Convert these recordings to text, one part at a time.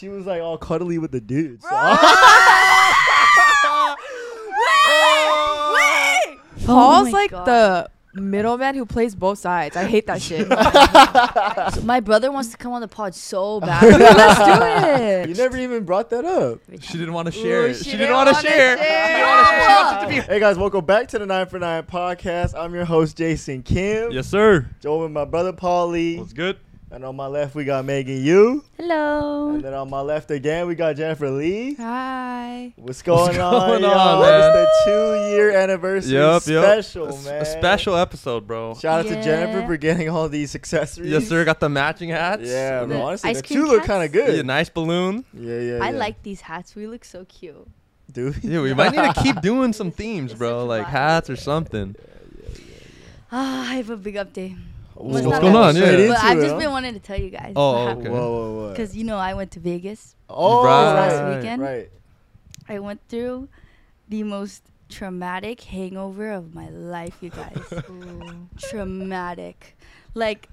She was like all cuddly with the dudes. So. Wait! Paul's my like God. the middleman who plays both sides. I hate that shit. So my brother wants to come on the pod so bad. Let's do it. You never even brought that up. She didn't want to share it. she She didn't didn't want to wanna share. share. She didn't want to share. She wants it to be. Hey guys, welcome back to the 9 for 9 podcast. I'm your host Jason Kim. Yes, sir. Joined with my brother Paulie. What's good? And on my left we got Megan Yu. Hello. And then on my left again we got Jennifer Lee. Hi. What's going going on, on, y'all? man? It's the 2-year anniversary special, man. A special episode, bro. Shout out to Yeah. Jennifer for getting all these accessories. Yes, sir. Got the matching hats. Yeah, The bro. Honestly, ice the cream two look hats? kind of good. Yeah, nice balloon. Yeah. I like these hats. We look so cute. Dude. Yeah, we might need to keep doing some themes, It's bro. such a Like vibe. hats or something. I have a big update. What's not going that on? big, Yeah. Straight But into I've it, just huh? been wanting to tell you guys. Oh, Whoa, okay. whoa. Because I went to Vegas. Oh, Last right, weekend. Right. I went through the most traumatic hangover of my life, you guys. Traumatic. Like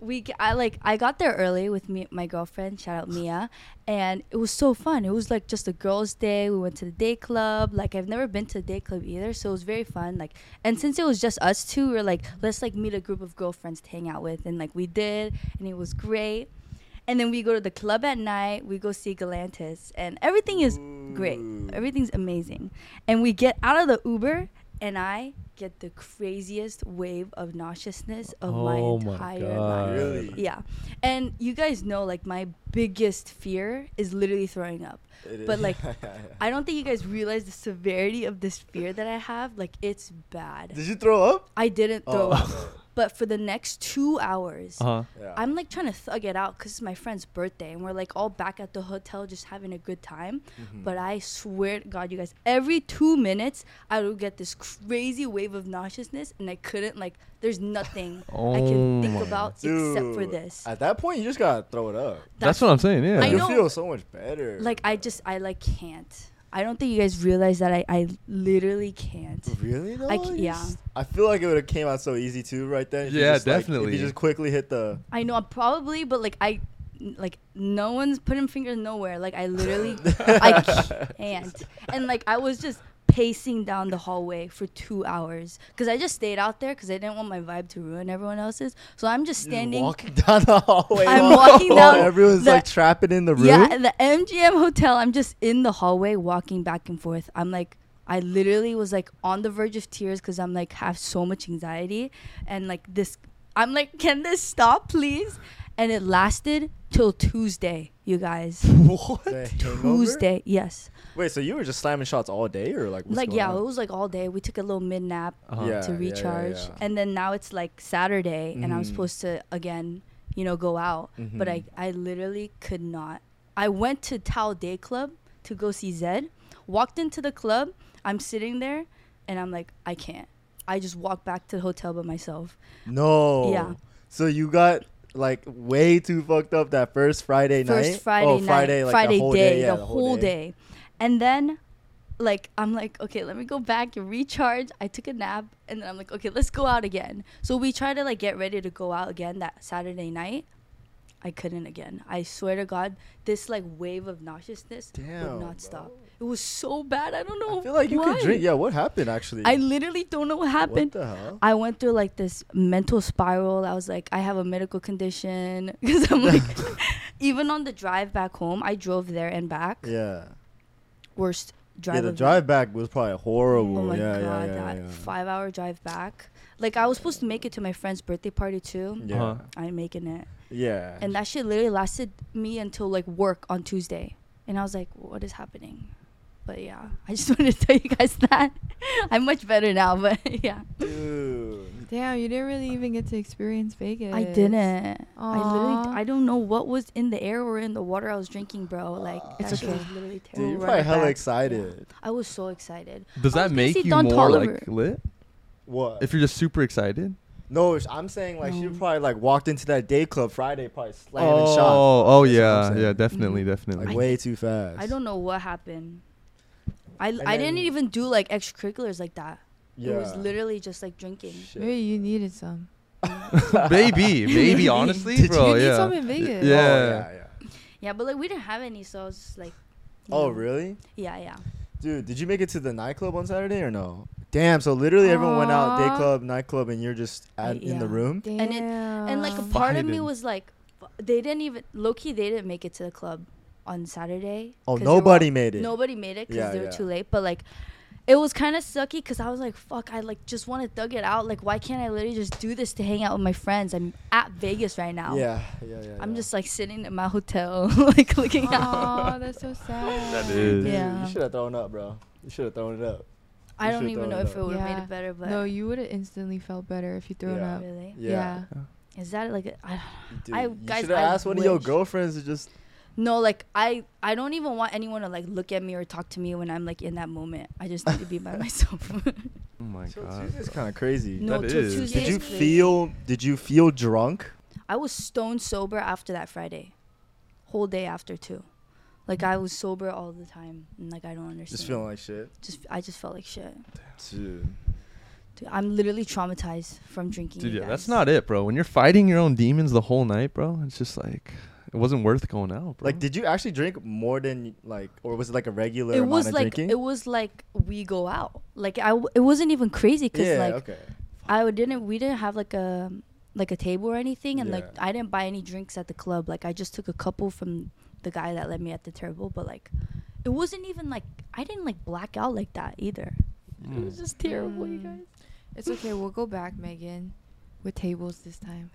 I got there early with my girlfriend, shout out Mia, and it was so fun. It was like just a girls' day. We went to the day club. Like I've never been to a day club either, so it was very fun. Like, and since it was just us two, we were like, let's like meet a group of girlfriends to hang out with, and like we did, and it was great. And then we go to the club at night. We go see Galantis, and everything is great. Everything's amazing. And we get out of the Uber, and I get the craziest wave of nauseousness of my entire life. Really? Yeah. And you guys know, like, my biggest fear is literally throwing up. It But, is. like, I don't think you guys realize the severity of this fear that I have. Like, it's bad. Did you throw up? I didn't throw Oh. up. But for the next 2 hours, Uh-huh. Yeah. I'm like trying to thug it out because it's my friend's birthday and we're like all back at the hotel just having a good time. Mm-hmm. But I swear to God, you guys, every 2 minutes I would get this crazy wave of nauseousness and I couldn't, like, there's nothing I can think my about except for Dude, this. At that point, you just gotta throw it up. That's what I'm saying. Yeah. I You know. feel so much better. Like, I like can't. I don't think you guys realize that I literally can't. Really though? yeah. I feel like it would have came out so easy too, right then. If you Yeah, just, like, definitely. if you just quickly hit the. I know, probably, but like no one's putting fingers nowhere. Like I literally, I can't. And like I was just pacing down the hallway for 2 hours because I just stayed out there because I didn't want my vibe to ruin everyone else's. So I'm just standing. Walking down the hallway. I'm while- walking while down Everyone's the- like trapping in the room. Yeah, at the MGM hotel. I'm just in the hallway walking back and forth. I'm like, I literally was like on the verge of tears because I'm like have so much anxiety and like this. I'm like, can this stop, please? And it lasted till Tuesday, you guys. What? The hangover? Tuesday, yes. Wait, so you were just slamming shots all day, or like? What's Like going yeah, on? it was like all day. We took a little mid nap Uh-huh. Yeah. to recharge, yeah. and then now it's like Saturday, and I'm Mhm. supposed to again, go out. But Mhm. I literally could not. I went to Tao Day Club to go see Zed. Walked into the club. I'm sitting there, and I'm like, I can't. I just walked back to the hotel by myself. No. Yeah. So you got like way too fucked up that first Friday night. First Friday oh, night, Friday, like Friday the whole day, Yeah, the whole day. And then, like, I'm like, okay, let me go back and recharge. I took a nap, and then I'm like, okay, let's go out again. So we tried to, like, get ready to go out again that Saturday night. I couldn't again. I swear to God, this, like, wave of nauseousness Damn, would not stop. It was so bad. I don't know I feel like you why. could drink. Yeah, what happened actually? I literally don't know what happened. What the hell? I went through like this mental spiral. I was like, I have a medical condition because I'm like, even on the drive back home, I drove there and back. Yeah. Worst drive. Yeah, the of drive back was probably horrible. Oh my yeah, God, yeah, that yeah. 5-hour drive back. Like I was supposed to make it to my friend's birthday party too. Yeah. Uh-huh. I ain't making it, Yeah. and that shit literally lasted me until like work on Tuesday, and I was like, what is happening? But yeah, I just wanted to tell you guys that I'm much better now. But yeah. Dude. Damn, you didn't really even get to experience Vegas. I didn't. Aw. I literally, I don't know what was in the air or in the water I was drinking, bro. Like, It's that shit okay. was literally Dude, terrible. you're Run probably it hella back. excited. I was so excited. Does I that was gonna make see you Don more Toliver. like lit? What? If you're just super excited? No, I'm saying like she No. probably like walked into that day club Friday, probably slamming shots. Oh That's what I'm yeah, saying. yeah, definitely, Mhm. definitely. Like way too fast. I don't know what happened. I And didn't then- even do like extracurriculars like that. Yeah. It was literally just like drinking. Shit. Maybe you needed some. maybe, honestly, Did bro. you need yeah. some in Vegas. Yeah. Oh, yeah. Yeah, but like we didn't have any, so I was just like. you Oh, know. really? Yeah. Dude, did you make it to the nightclub on Saturday or no? Damn, so literally everyone went out, day Aw. club, nightclub, and you're just in the Yeah. room? Damn. And like a part of me Fighting. was like, they didn't even low-key, they didn't make it to the club on Saturday. Oh, 'cause they were nobody all- made it. Nobody made it because Yeah, they were yeah. too late. But like, it was kind of sucky because I was like, fuck, I like just want to thug it out. Like, why can't I literally just do this to hang out with my friends? I'm at Vegas right now. Yeah. I'm just like sitting in my hotel, like looking out. Oh, that's so sad. That is. Yeah. You should have thrown up, bro. You should have thrown it up. I You don't should've even thrown know it if up. it would have made Yeah. it better, but No, you would have instantly felt better if you thrown Yeah. up. really, Yeah. is that like Dude, I- you guys, should have I asked one of your wish. girlfriends to just. no, like I don't even want anyone to like look at me or talk to me when I'm like in that moment. I just need to be by myself. Oh my So god. Tuesday's kind of crazy. No, That till is. Tuesday Did is you crazy. Did you feel drunk? I was stone sober after that Friday, whole day after too. Like I was sober all the time, and like I don't understand. Just feeling like shit. I just felt like shit. Dude. Dude, I'm literally traumatized from drinking. Dude, you yeah, that's guys. not it, bro. When you're fighting your own demons the whole night, bro, it's just like it wasn't worth going out, bro. Like, did you actually drink more than like, or was it like a regular It amount was of like drinking? it was like we go out. Like it wasn't even crazy because yeah. like Okay. we didn't have like a table or anything, and like Yeah. I didn't buy any drinks at the club. Like I just took a couple from the guy that let me at the table, but like it wasn't even like I didn't like black out like that either. It was just terrible, you guys. It's okay. We'll go back, Megan, with tables this time.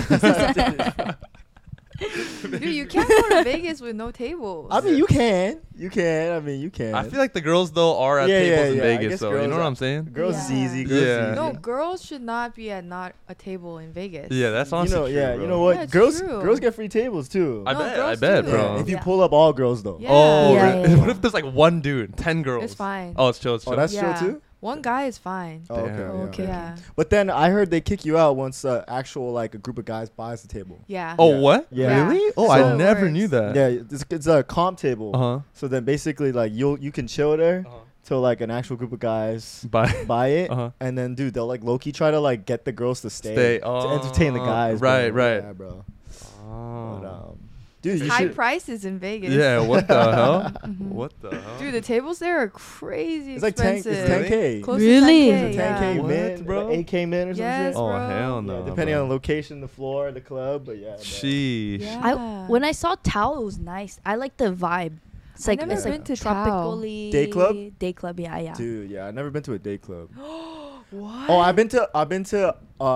Dude, you can't go to Vegas with no tables. I mean, you can. You can. I mean, you can. I feel like the girls though are at Yeah, tables yeah, in yeah. I Vegas, guess though. You girls know what are- I'm saying? girls is easy. Girls Yeah. is easy. No, girls should not be at not a table in Vegas. Yeah, that's You honestly know, true, yeah. bro. You know what? Yeah, it's girls, true. girls get free tables too. I No, bet, girls I bet, do. bro. If you Yeah. pull up all girls though. Yeah. Oh, Yeah, really? yeah, What yeah. if there's like one dude, 10 girls? It's fine. Oh, it's chill, it's chill. Oh, that's Yeah. chill too. One guy is fine. Oh, okay. Damn. Yeah, Okay. okay. Yeah. But then I heard they kick you out once actual like a group of guys buys the table. Yeah. Oh, Yeah. what? Yeah. Really? Oh, So I it never works. knew that. Yeah, it's a comp table. Uh-huh. So then basically like you can chill there till like an actual group of guys Bye. buy it, Uh-huh. and then dude they'll like low key try to like get the girls to stay, Stay. to entertain the guys. Right, bro. right. Yeah, bro. But, Oh. dude, you High should. prices in Vegas. Yeah, what the hell? Mhm. What the hell? Dude, the tables there are crazy It's like 10. It's expensive. 10K. Close Really? to It's 10K, a 10K yeah. What, min, bro? like 8K min or some Yes, shit. Oh, bro. hell no. Yeah, depending bro. on the location, the floor, the club, but yeah. bro. Sheesh. Yeah. When I saw Tao, it was nice. I like the vibe. It's I've like never it's been like to Tao. tropically Day club? Day club, yeah. Dude, yeah, I've never been to a day club. What? Oh, I've been to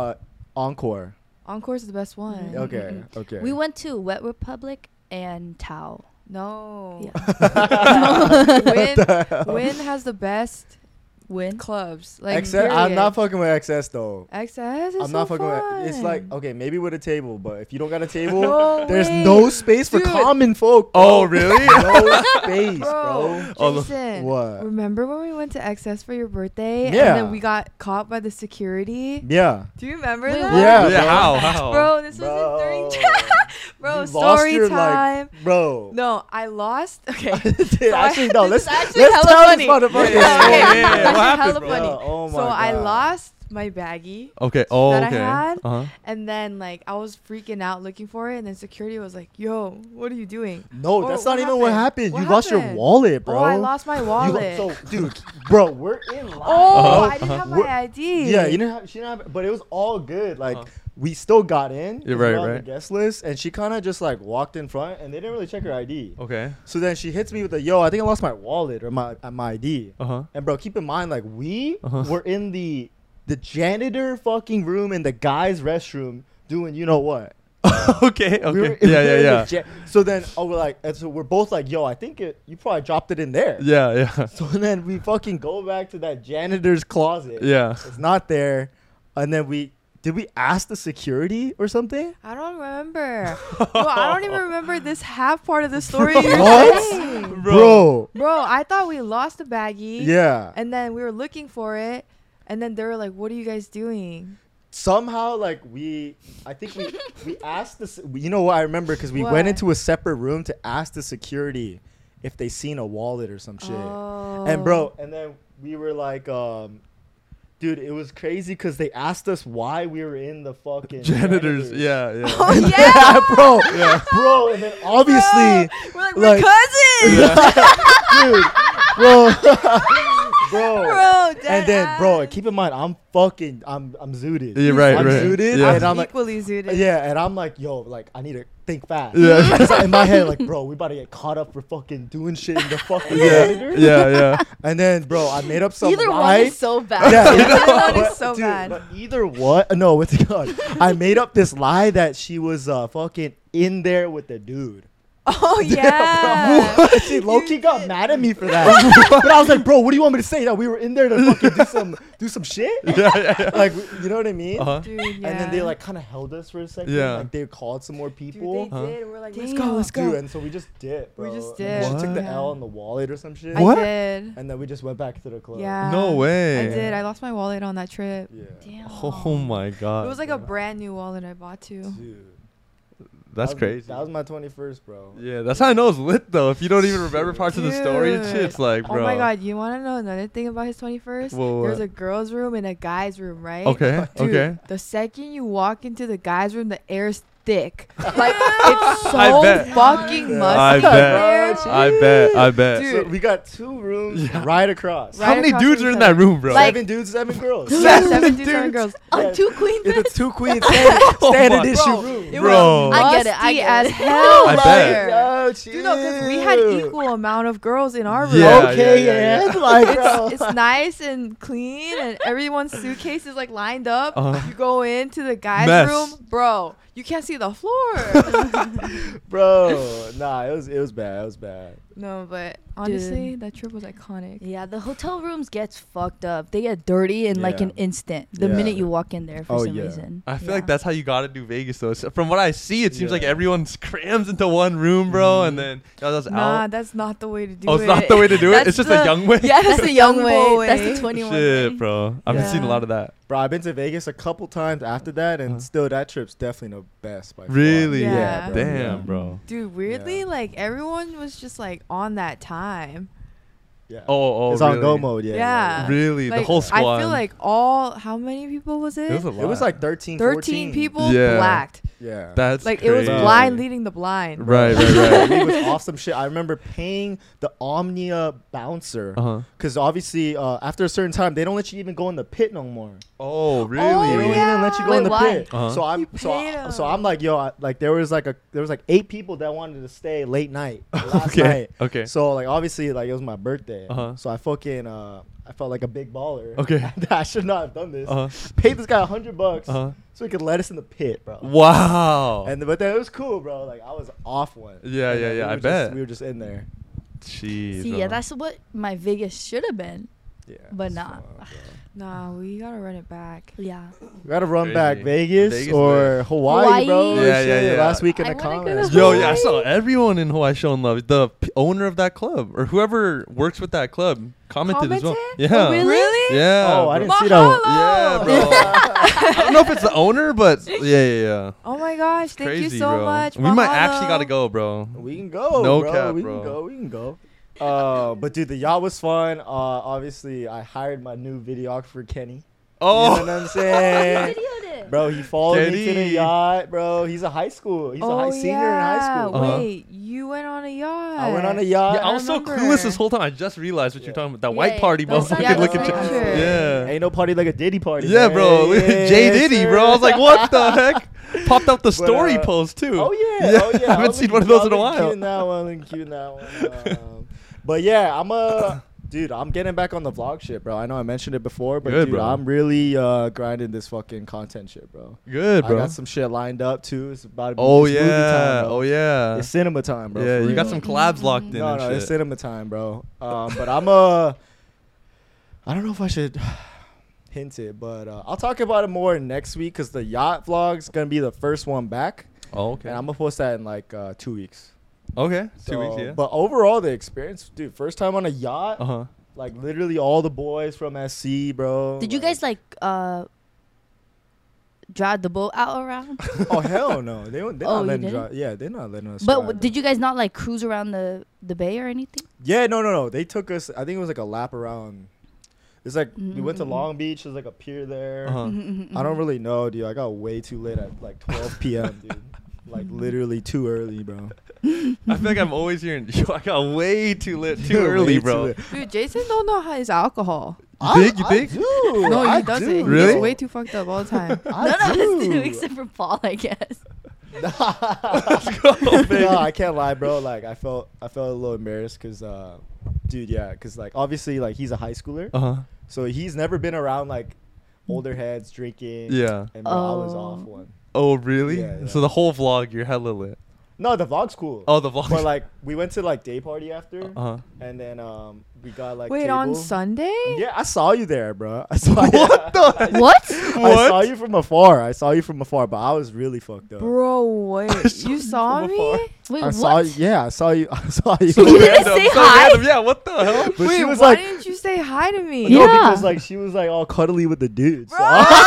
Encore. Encore's the best one. Mhm. Okay, okay. We went to Wet Republic and Tao. No. Yeah. Win has the best Win. clubs. Like XS, I'm not period. fucking with XS though. XS is I'm not so fucking fun. with. It's like okay, maybe with a table, but if you don't got a table, No there's way. no space for Dude. common folk. Oh, bro. really? No space, bro. Bro, Oh, the- Jason, What? remember when we went to XS for your birthday? Yeah. And then we got caught by the security? Yeah. Do you remember Wait, that? what? Yeah, Yeah, bro. how? Bro, this was Bro. during Bro, You lost story your, time. Bro. No, I lost. Okay. Dude, So actually, no. this Let's is actually let's hella tell funny. this motherfucker. Yeah, story. okay. Yeah, This is what happened, hella bro? funny. Oh my So I God. lost my baggie. Okay. Oh, That I okay. had? Uh-huh. And then like I was freaking out looking for it, and then security was like, "Yo, what are you doing?" No, Oh, that's what not even what happened? happened. What You lost your happened? wallet, bro. Oh, I lost my You- wallet. So, dude, bro, we're in line. Oh, bro. I didn't have my We're- ID. Yeah, you didn't have. She didn't have. But it was all good. Like Uh-huh. we still got in. Yeah, 'cause right, we're on right. The guest list, and she kind of just like walked in front, and they didn't really check her ID. Okay. So then she hits me with a yo. I think I lost my wallet or my ID. Uh-huh. And bro, keep in mind, like we Uh-huh. were in the janitor fucking room in the guys' restroom doing you know what. Okay. We were Okay. in- Yeah, we were yeah, in the yeah. so then, we're like, and so we're both like, yo, I think you probably dropped it in there. Yeah, yeah. So then we fucking go back to that janitor's closet. Yeah. It's not there. And then did we ask the security or something? I don't remember. Bro, I don't even remember this half part of the story you're What? saying. Bro. Bro, I thought we lost the baggie. Yeah. And then we were looking for it. And then they were like, "What are you guys doing?" Somehow, like, I think we asked this. You know what? I remember because we What? went into a separate room to ask the security if they seen a wallet or some shit. Oh. And, bro, and then we were like, Dude, it was crazy because they asked us why we were in the fucking Janitors. Yeah, yeah. Oh yeah, bro, bro, and then obviously, we're like we're cousins, dude, bro, bro. and then, bro, keep in mind, I'm zooted. You're right, I'm right. zooted, Yeah. and I'm like, equally zooted. yeah, and I'm like, yo, like, I need to think fast. Yeah. It's like in my head, like, bro, we about to get caught up for fucking doing shit in the fucking Yeah, janitor. yeah. And then, bro, I made up some Either one lie. is so bad. Yeah, That but- is so dude, bad. But either what? No, what's it called? I made up this lie that she was fucking in there with the dude. Oh yeah. She low-key got mad at me for that. But I was like, bro, what do you want me to say? That we were in there to fucking do some shit? Like, you know what I mean? Uh-huh. Dude, yeah. And then they like kind of held us for a second. Yeah. Like they called some more Dude, people. they Huh? did. We're like, let's Damn. go, let's go. Dude, and so we just dipped, bro. We just And She dipped. took the Yeah. L on the wallet or some shit. What? I did. And then we just went back to the club. Yeah. No way. I did. I lost my wallet on that trip. Yeah. Damn. Oh my god. It was like a brand new wallet I bought too. Dude. That's That was- crazy. That was my 21st, bro. Yeah, that's how I know it's lit though. If you don't even remember parts of the story and shit, Dude. it's like, bro. Oh my god, you want to know another thing about his 21st? Whoa, There's what? a girl's room and a guy's room, right? Okay, Dude, okay. the second you walk into the guy's room, the air's thick. Like it's I so bet. fucking Yeah. musty I in bet. there. I bet. Dude. So we got 2 rooms Yeah. right across. Right How many across dudes from are each in that other. room, bro? Like- 7 dudes, 7 girls. Yeah, 7 dudes, 7 Dudes. girls. On Yeah. 2 queen It's beds. a 2 queen standard my- issue Bro, room. It Bro. was I get it, musty I get as it. hell. I right bet. there. Yo, Dude, no, because we had chill. equal amount of girls in our room. Yeah, Okay, yeah. Like, bro. It's nice and clean, and everyone's suitcase is like lined up. Uh-huh. You go into the guy's Mess. room, bro. You can't see the floor. Bro, nah, it was bad. It was bad. No, but honestly, that trip was iconic. Yeah, the hotel rooms gets fucked up. They get dirty in like Yeah. an instant. The Yeah. minute you walk in there for Oh, some yeah. reason. I feel Yeah. like that's how you gotta do Vegas though. So from what I see, it seems like Yeah. everyone's crams into one room, bro, Mhm. and then y'all just Nah, out. that's not the way to do Oh, it. it's not the way to do it. That's It's just the- a young way. Yeah, that's the young boy way. That's way. the 21 Shit, way. bro. I've been seeing a Yeah. lot of that. Bro, I've been to Vegas a couple times after that, and Uh-huh. still that trip's definitely the best by far. Really? Yeah. bro. Damn, Yeah. bro. Dude, weirdly, Yeah. like everyone was just like on that time. Yeah. Oh, it's really? on go mode. Yeah. Yeah. Really, the Like, whole squad. I feel like how many people was it? it was a lot. It was like 13, 13 14. people Yeah. blacked. Yeah. That's Like it was crazy. blind leading the blind. Right, right, right. It was awesome shit. I remember paying the Omnia bouncer Uh huh. because obviously after a certain time they don't let you even go in the pit no more. Oh, really? They don't Oh, even yeah. let you go Wait, in the why? pit. Uh-huh. So I'm You paid 'em. so I'm like, yo, like there was like 8 people that wanted to stay late night last Okay. night. Okay. So like obviously like it was my birthday. Uh-huh. So I fucking I felt like a big baller. Okay. I should not have done this. Uh huh. Paid this guy $100 Uh huh. so he could let us in the pit, bro. Wow. But then it was cool, bro. Like I was off one. Yeah, And yeah, then yeah, we I were bet. we were just in there. Jeez. See, bro. yeah, that's what my Vegas should have been. Yeah. But it's nah. fun, bro. Nah, we gotta run it back. Yeah. We gotta run Crazy. back Vegas, Vegas or lit. Hawaii, bro. Hawaii. Yeah, Shit, yeah, yeah. Last week in I the wanna go to comments. Yo, yeah, I Hawaii. saw everyone in Hawaii showing love. The owner of that club or whoever works with that club commented as well. Commented? Yeah. Oh, really? Yeah. Oh, I bro. didn't see that one. Yeah, bro. I don't know if it's the owner, but yeah. Oh my gosh, thank Crazy, you so bro. much. We might actually Mahalo. gotta go, bro. We can go. No bro. cap, we bro. can go. We can go. But dude, the yacht was fun. Obviously, I hired my new videographer Kenny. You know what I'm saying? Videoed it. Bro, he followed me to the Kenny. yacht, bro. He's a high school. He's a high senior in high school. Uh-huh. Wait, you went on a yacht. I went on a yacht. Yeah, I was so remember. clueless this whole time. I just realized what you're talking about. That Yeah, white yeah, party, those- motherfucking yeah, looking. those pictures. Yeah. Ain't no party like a Diddy party. Yeah, man. bro. Yeah, Jay yes, Diddy, sir. bro. I was like, what the heck? Popped up the story post too. Oh yeah, Yeah, oh yeah. I haven't seen one of those in a while. Cute in that one, cute in that one. But yeah, dude, I'm getting back on the vlog shit, bro. I know I mentioned it before, but Good, dude, bro. I'm really grinding this fucking content shit, bro. Good, I bro. got some shit lined up too. It's about to be Oh it's movie yeah. time, bro. Oh yeah. It's cinema time, bro. Yeah, for you got real. some collabs locked in No, and no, shit. it's cinema time, bro. But I don't know if I should hint it, but I'll talk about it more next week because the yacht vlog's gonna be the first one back, Oh, okay. and I'm gonna post that in like 2 weeks. Okay. 2 So, weeks, yeah. But overall, the experience, dude, first time on a yacht, Uh-huh. like literally all the boys from SC, bro. Did you guys like drive the boat out around? Oh hell no, they're Oh, not you letting didn't? drive. Yeah, they're not letting us. But drive. did you guys not like cruise around the bay or anything? Yeah, no. They took us. I think it was like a lap around. It's like we went to Mm. Long Beach. There's like a pier there. Uh-huh. I don't really know, dude. I got way too late at like 12 p.m., dude. Like literally too early, bro. I feel like I'm always hearing, yo, I got way too lit too Way early, too bro. lit. Dude, Jason don't know how his alcohol. You think? I do. No, I he doesn't. do. He's Really? way too fucked up all the time. I None of us do do. except for Paul, I guess. No, I can't lie, bro. Like I felt a little embarrassed because, dude, yeah, because like obviously like he's a high schooler, Uh-huh. so he's never been around like older heads drinking. Yeah. And bro, I was Oh. off one. Oh, really? Yeah, yeah. So the whole vlog, you're hella lit. No, the vlog's cool. Oh, the vlog. But like we went to like day party after, Uh-huh. and then we got like Wait, on table. Sunday? Yeah, I saw you there, bro. I saw What the? What? I saw you from afar, but I was really fucked up. Bro, wait. You saw from me? afar. Wait, I what? saw you. Yeah, I saw you. I saw you. So You didn't random, say so hi? random. Yeah, what the hell? But Wait, she was why like, didn't you say hi to me? no, Yeah. because like she was like all cuddly with the dudes. So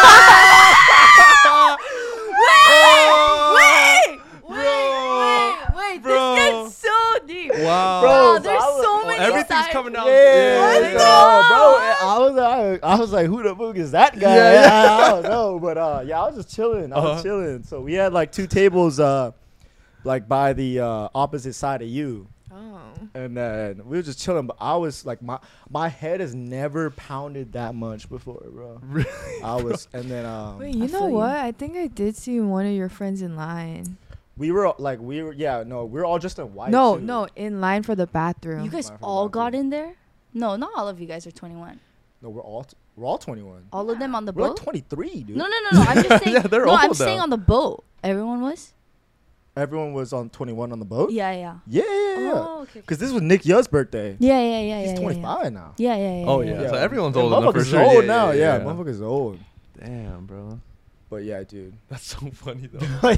Wait, Bro. this gets so deep. Wow. Bro, Wow, so there's I was- so many Everything's sides. coming out. yeah, What? so, No. bro, I was like, who the fuck is that guy? Yeah, yeah. I don't know, but yeah, I was just chilling. I was Uh-huh. chilling. So we had like two tables, like by the opposite side of you. Oh. And then we were just chilling, but I was like, my head has never pounded that much before, bro. Really? I was, and then Wait, I you feel know you. what? I think I did see one of your friends in line. we were we're all just in white. No, too. no, in line for the bathroom. You guys Mine for the all got bathroom. in there? No, not all of you guys are 21. No, we're all 21. All of them on the We're like boat? 23, dude. No. I'm just saying. Yeah, they're no, I'm old saying now. on the boat. Everyone was? Everyone was on 21 on the boat. Yeah. Yeah. Oh, okay. Because this was Nick Yu's birthday. Yeah. He's 25 now. Yeah. Oh, yeah. So everyone's And old enough for motherfuckers sure. old Yeah, now. yeah, Yeah, yeah. motherfuckers old. Damn, bro. But yeah, dude. That's so funny, though.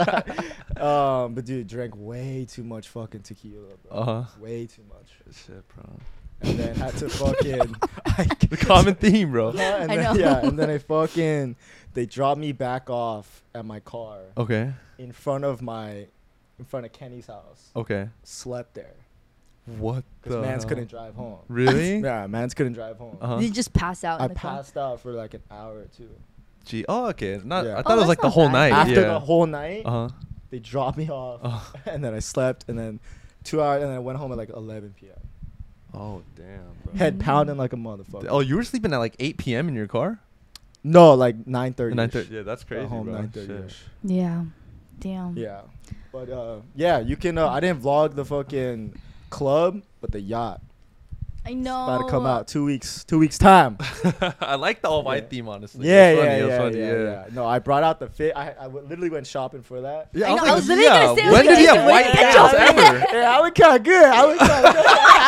But dude, drank way too much fucking tequila, bro. Uh-huh. Way too much. Shit, bro. And then had to fucking. The common theme, bro. And I then, know. Yeah, and then they dropped me back off at my car Okay. in front of Kenny's house. Okay. Slept there What the because mans hell? couldn't drive home. Really? Yeah, mans couldn't drive home. Uh-huh. Did you just pass out? I in the car? passed out for like an hour or two. Gee. Oh, okay. Not. Yeah. I Oh, thought it was that's like the not whole bad. night. After yeah. the whole night, Uh-huh. they dropped me off, Oh. and then I slept, and then 2 hours, and then I went home at like 11 p.m. Oh, damn, bro. Head pounding like a motherfucker. Oh, you were sleeping at like 8 p.m. in your car? No, like 9:30. 9:30. Yeah, that's crazy, home bro. 9:30. Shit. Yeah. Damn. Yeah, but yeah, you can. I didn't vlog the fucking club, but the yacht I know. about to come out 2 weeks. 2 weeks time. I like the all white Yeah. theme, honestly. Yeah, It's yeah, funny, it's yeah, funny, yeah. No, I brought out the fit. I literally went shopping for that. Yeah, I know, like, I was literally gonna say, I was when did he gonna have say, white when did you pants get your ever? Yeah, I look kind of good. I look kind of good.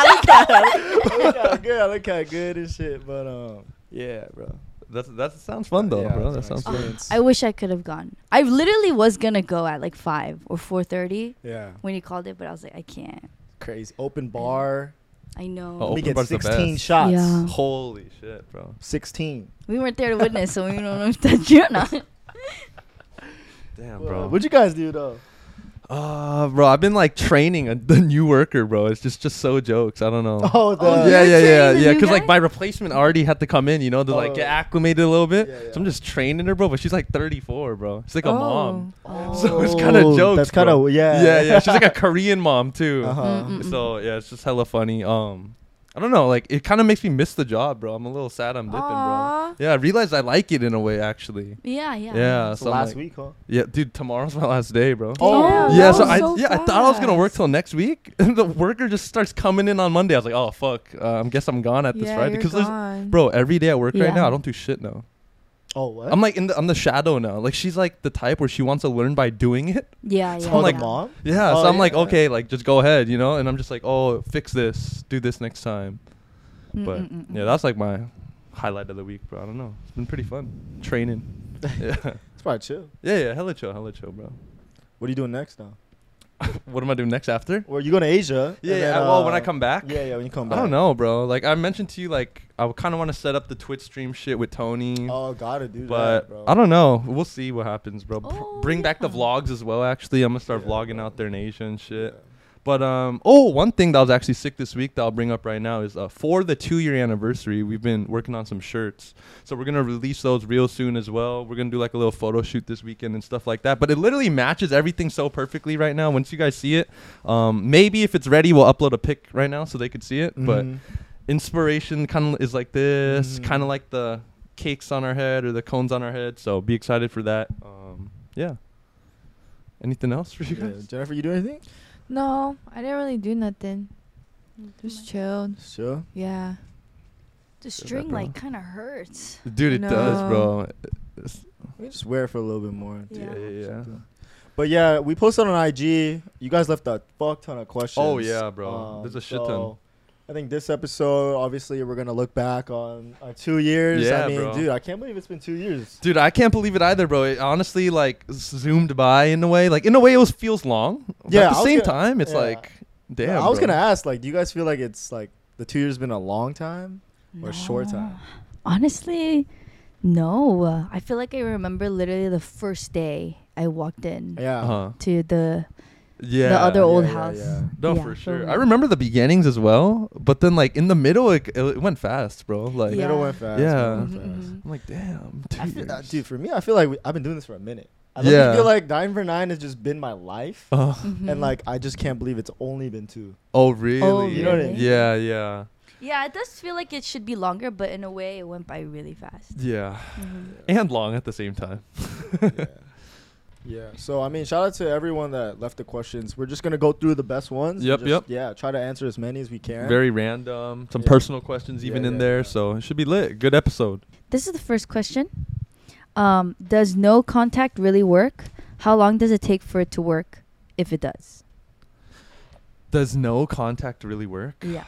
I look kind of good and shit. But yeah, bro. That sounds fun though, Yeah, bro. it's That an sounds fun. experience. I wish I could have gone. I literally was gonna go at like 5 or 4:30 Yeah, when you called it, but I was like, I can't. crazy. Open bar. I know. Oh, Let me open get bar's the 16 best. shots. Yeah. Holy shit, bro. 16. We weren't there to witness, so we don't know if that's true or not. Damn, Well, bro. what'd you guys do though? Bro, I've been like training the new worker, bro. It's just so jokes. I don't know. Oh, the Oh, yeah, you're yeah, yeah, training the yeah. new Because like guy? my replacement already had to come in, you know, to like get Oh. acclimated a little bit. Yeah, yeah. So I'm just training her, bro. But she's like 34, bro. She's like a mom. Oh. So it's kind of jokes. That's kind bro. of yeah. Yeah, yeah. She's like a Korean mom too. Uh-huh. Mm-mm. So yeah, it's just hella funny. I don't know. Like it kind of makes me miss the job, bro. I'm a little sad I'm dipping, bro. Aw. Yeah, I realized I like it in a way, actually. Yeah. Yeah. It's So I'm last like- week, huh? Yeah, dude. Tomorrow's my last day, bro. Oh. Yeah, that so was I so I thought I was gonna work fast. till next week, and the worker just starts coming in on Monday. I was like, oh fuck, I guess I'm gone at this Yeah, Friday you're because there's gone. bro every day at work right Yeah. now. I don't do shit now. Oh, what? I'm like I'm the shadow now. Like she's like the type where she wants to learn by doing it. Yeah. So Yeah. I'm like, yeah. mom? Yeah, Oh, so I'm like, yeah. okay, like just go ahead, you know. And I'm just like, oh, fix this, do this next time. But Mm-mm-mm. yeah, that's like my highlight of the week, bro. I don't know. It's been pretty fun training. Yeah, It's probably chill. yeah, hella chill, bro. What are you doing next now? What am I doing next after? Well, you going to Asia? Yeah, and yeah. then, Well, when I come back. Yeah, yeah, when you come I back. don't know, bro. Like I mentioned to you, like I kind of want to set up the Twitch stream shit with Tony, Oh, gotta do but that, bro. I don't know. We'll see what happens, bro. Oh, Bring back the yeah. vlogs as well. Actually, I'm gonna start Yeah, vlogging bro. out there in Asia and shit. Yeah. But one thing that was actually sick this week that I'll bring up right now is for the 2-year anniversary, we've been working on some shirts. So we're gonna release those real soon as well. We're gonna do like a little photo shoot this weekend and stuff like that. But it literally matches everything so perfectly right now. Once you guys see it, maybe if it's ready, we'll upload a pic right now so they could see it. But inspiration kind of is like this, kind of like the cakes on our head or the cones on our head. So be excited for that. Yeah. Anything else for you guys? Jennifer, you do anything? No, I didn't really do nothing. Just chilled. Sure. Yeah. The Feel that, string bro. like kind of hurts. Dude, it does, bro. We just wear it for a little bit more. Yeah. But yeah, we posted on IG. You guys left a fuck ton of questions. Oh, yeah, bro. There's a shit ton. so I think this episode, obviously, we're gonna look back on 2 years. Yeah, I mean, bro. dude, I can't believe it's been 2 years. Dude, I can't believe it either, bro. It honestly, like, zoomed by in a way. Like, in a way, it feels long. But Yeah, at I the was same gonna- time, it's yeah. like, damn. I was bro. gonna ask, like, do you guys feel like it's like the 2 years been a long time or a short No. time? Honestly, no. I feel like I remember literally the first day I walked in Yeah. Uh-huh. to the Yeah. other old yeah, house. yeah. No, Yeah, for so sure. like- I remember the beginnings as well, but then like in the middle, it went fast, bro. Like, Yeah. Middle went fast. Yeah. middle went Mhm, fast. mhm. I'm like, damn, I feel, 2 years. dude, for me, I feel like I've been doing this for a minute. I Yeah. feel like 9 for 9 has just been my life. Mhm. And like, I just can't believe it's only been 2. Oh, really? Oh, You know what I really? mean? Yeah, yeah, Yeah, it does feel like it should be longer, but in a way, it went by really fast. yeah, Mhm. and long at the same time. yeah. Yeah. So I mean, shout out to everyone that left the questions. We're just gonna go through the best ones. Yep, Just, yep. Yeah. Try to answer as many as we can. Very random, some Yeah. personal questions even Yeah, in yeah, there, yeah. so it should be lit. Good episode. This is the first question. Does no contact really work? How long does it take for it to work, if it does? Does no contact really work? Yeah.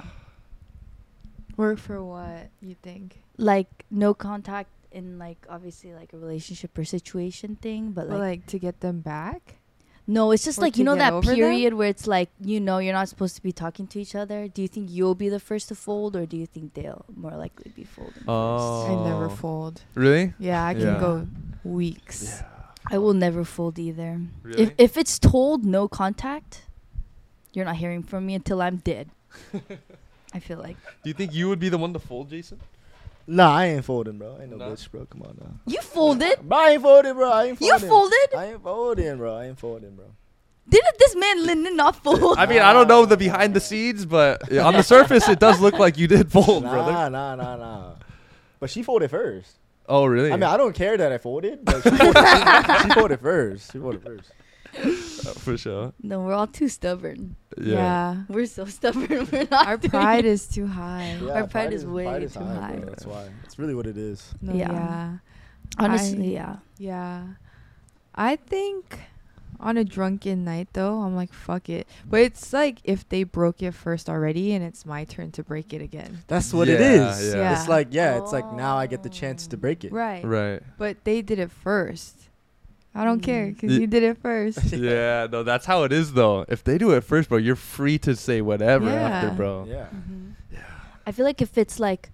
Work for what, you think? Like, no contact in, like, obviously, like, a relationship or situation thing, but, Well, like, like to get them back? no, it's just, or like, to you know get that over them? period where it's, like, you know you're not supposed to be talking to each other? Do you think you'll be the first to fold, or do you think they'll more likely be folding Oh. I never Oh. fold. Really? Yeah, I can Yeah. go weeks. first? I will never fold either. Really? If it's told no contact, you're not hearing from me until I'm dead. I feel like. Do you think you would be the one to fold, Jason? Nah, I ain't folding, bro. I ain't no Nah. bitch, bro. Come on now. You folded? Bro, I ain't folding, bro. I ain't You folding. folded? I ain't folding, bro. I ain't folding, bro. Didn't this man Lyndon not fold? I mean, I don't know the behind the scenes, but on the surface, it does look like you did fold, brother. Nah. But she folded first. Oh, really? I mean, I don't care that I folded, but she folded first. She folded first. for sure. No, we're all too stubborn. Yeah. We're so stubborn. We're not. Our doing pride it. is too high. Yeah, Our pride is way too bro. high. That's why. That's really what it is. No, Yeah. yeah. Honestly, yeah. Yeah. I think on a drunken night though, I'm like, fuck it. But it's like if they broke it first already and it's my turn to break it again. That's what it Yeah, is. yeah. It's like, it's like now I get the chance to break it. Right. Right. But they did it first. I don't care Mm. because you did it first. Yeah, no, that's how it is, though. If they do it first, bro, you're free to say whatever after, Yeah. bro. Yeah. I feel like if it's like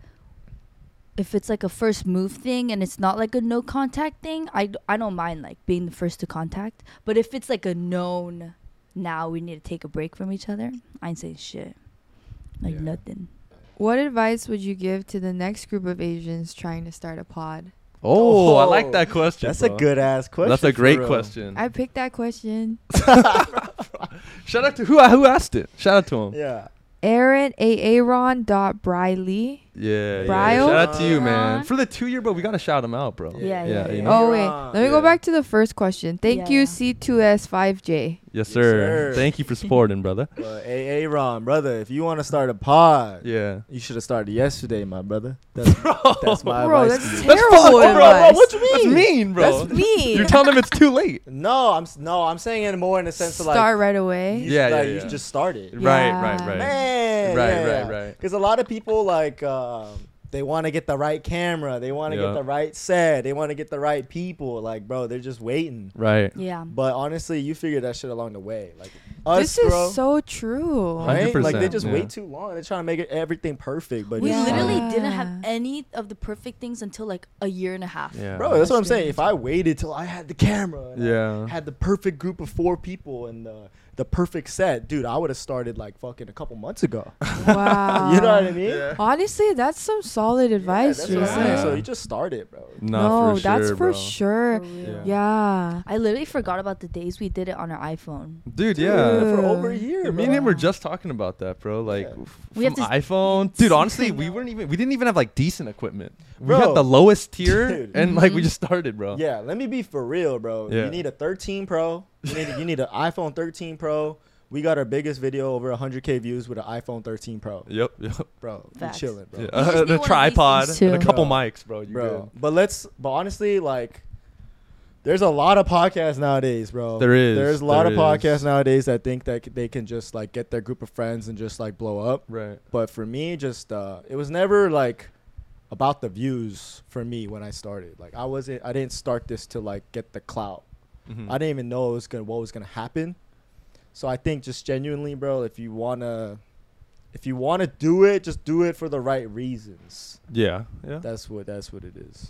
a first move thing and it's not like a no contact thing, I don't mind like being the first to contact. But if it's like a known, now we need to take a break from each other, I ain't saying shit. Like Yeah. nothing. What advice would you give to the next group of Asians trying to start a pod? Oh, I Oh, like that question. That's bro. a good ass question. That's a for great real. question. I picked that question. Shout out to who asked it. Shout out to him. Yeah. Aaron.Briley. Yeah. Brio? Shout out to you, man. Aaron. For the 2 year, bro, we gotta shout him out, bro. Yeah, you yeah. know? Oh, wait. Aaron. Let me go Yeah. back to the first question. Thank Yeah, you, yeah. C2S5J. Yes, Yes, sir. sir. Thank you for supporting, brother. Hey, Ron, brother, if you want to start a pod, Yeah. you should have started yesterday, my brother. That's my Bro, advice that's to you. terrible bro, advice. what you mean? That's mean, bro. That's me. You're telling him it's too late. No, I'm saying it more in the sense of like Start right away. you, Yeah, like, yeah, you yeah. just started. Right, Yeah. right. Man, Right. Because a lot of people like they want to get the right camera, they want to Yeah. get the right set, they want to get the right people. Like, bro, they're just waiting. Right. Yeah. But honestly, you figure that shit along the way. Like, us, this bro. is so true. Right? Like they 100%, just yeah. wait too long. They're trying to make it everything perfect, but We it's literally fine. didn't have Yeah. any of the perfect things until like a year and a half. Yeah. Bro, that's what I'm That's saying. really If I waited till I had the camera, and Yeah. I had the perfect group of 4 people and the perfect set, dude, I would have started like fucking a couple months ago. Wow. You know what I mean? Yeah. Honestly, that's some solid advice, that's what I'm Jason. saying. Yeah. So you just started, bro. No, for that's sure, for bro. sure. For real. Yeah. I literally forgot about the days we did it on our iPhone. Dude, Dude, yeah. for over a year, Me and bro. him were just talking about that, bro. Like, Yeah. We from have to iPhone, dude. Honestly, I we know. didn't even have like decent equipment. We Bro. had the lowest tier, Dude. and like we Mhm. just started, bro. Yeah, let me be for real, bro. Yeah. You need a 13 Pro. You need an iPhone 13 Pro. We got our biggest video over 100K views with an iPhone 13 Pro. Yep. Yep. Bro, you Facts. chilling, bro. Yeah. just need one of The these tripod things, and a too. couple Bro. mics, bro. You Bro, but honestly, like, there's a lot of podcasts nowadays, bro. There is, There's a lot there of podcasts is. nowadays that think that they can just like get their group of friends and just like blow up. good. Right. But for me, just it was never like about the views for me when I started. Like I didn't start this to like get the clout. Mhm. I didn't even know what was gonna happen. So I think just genuinely, bro, if you wanna do it, just do it for the right reasons. Yeah. Yeah. That's what it is.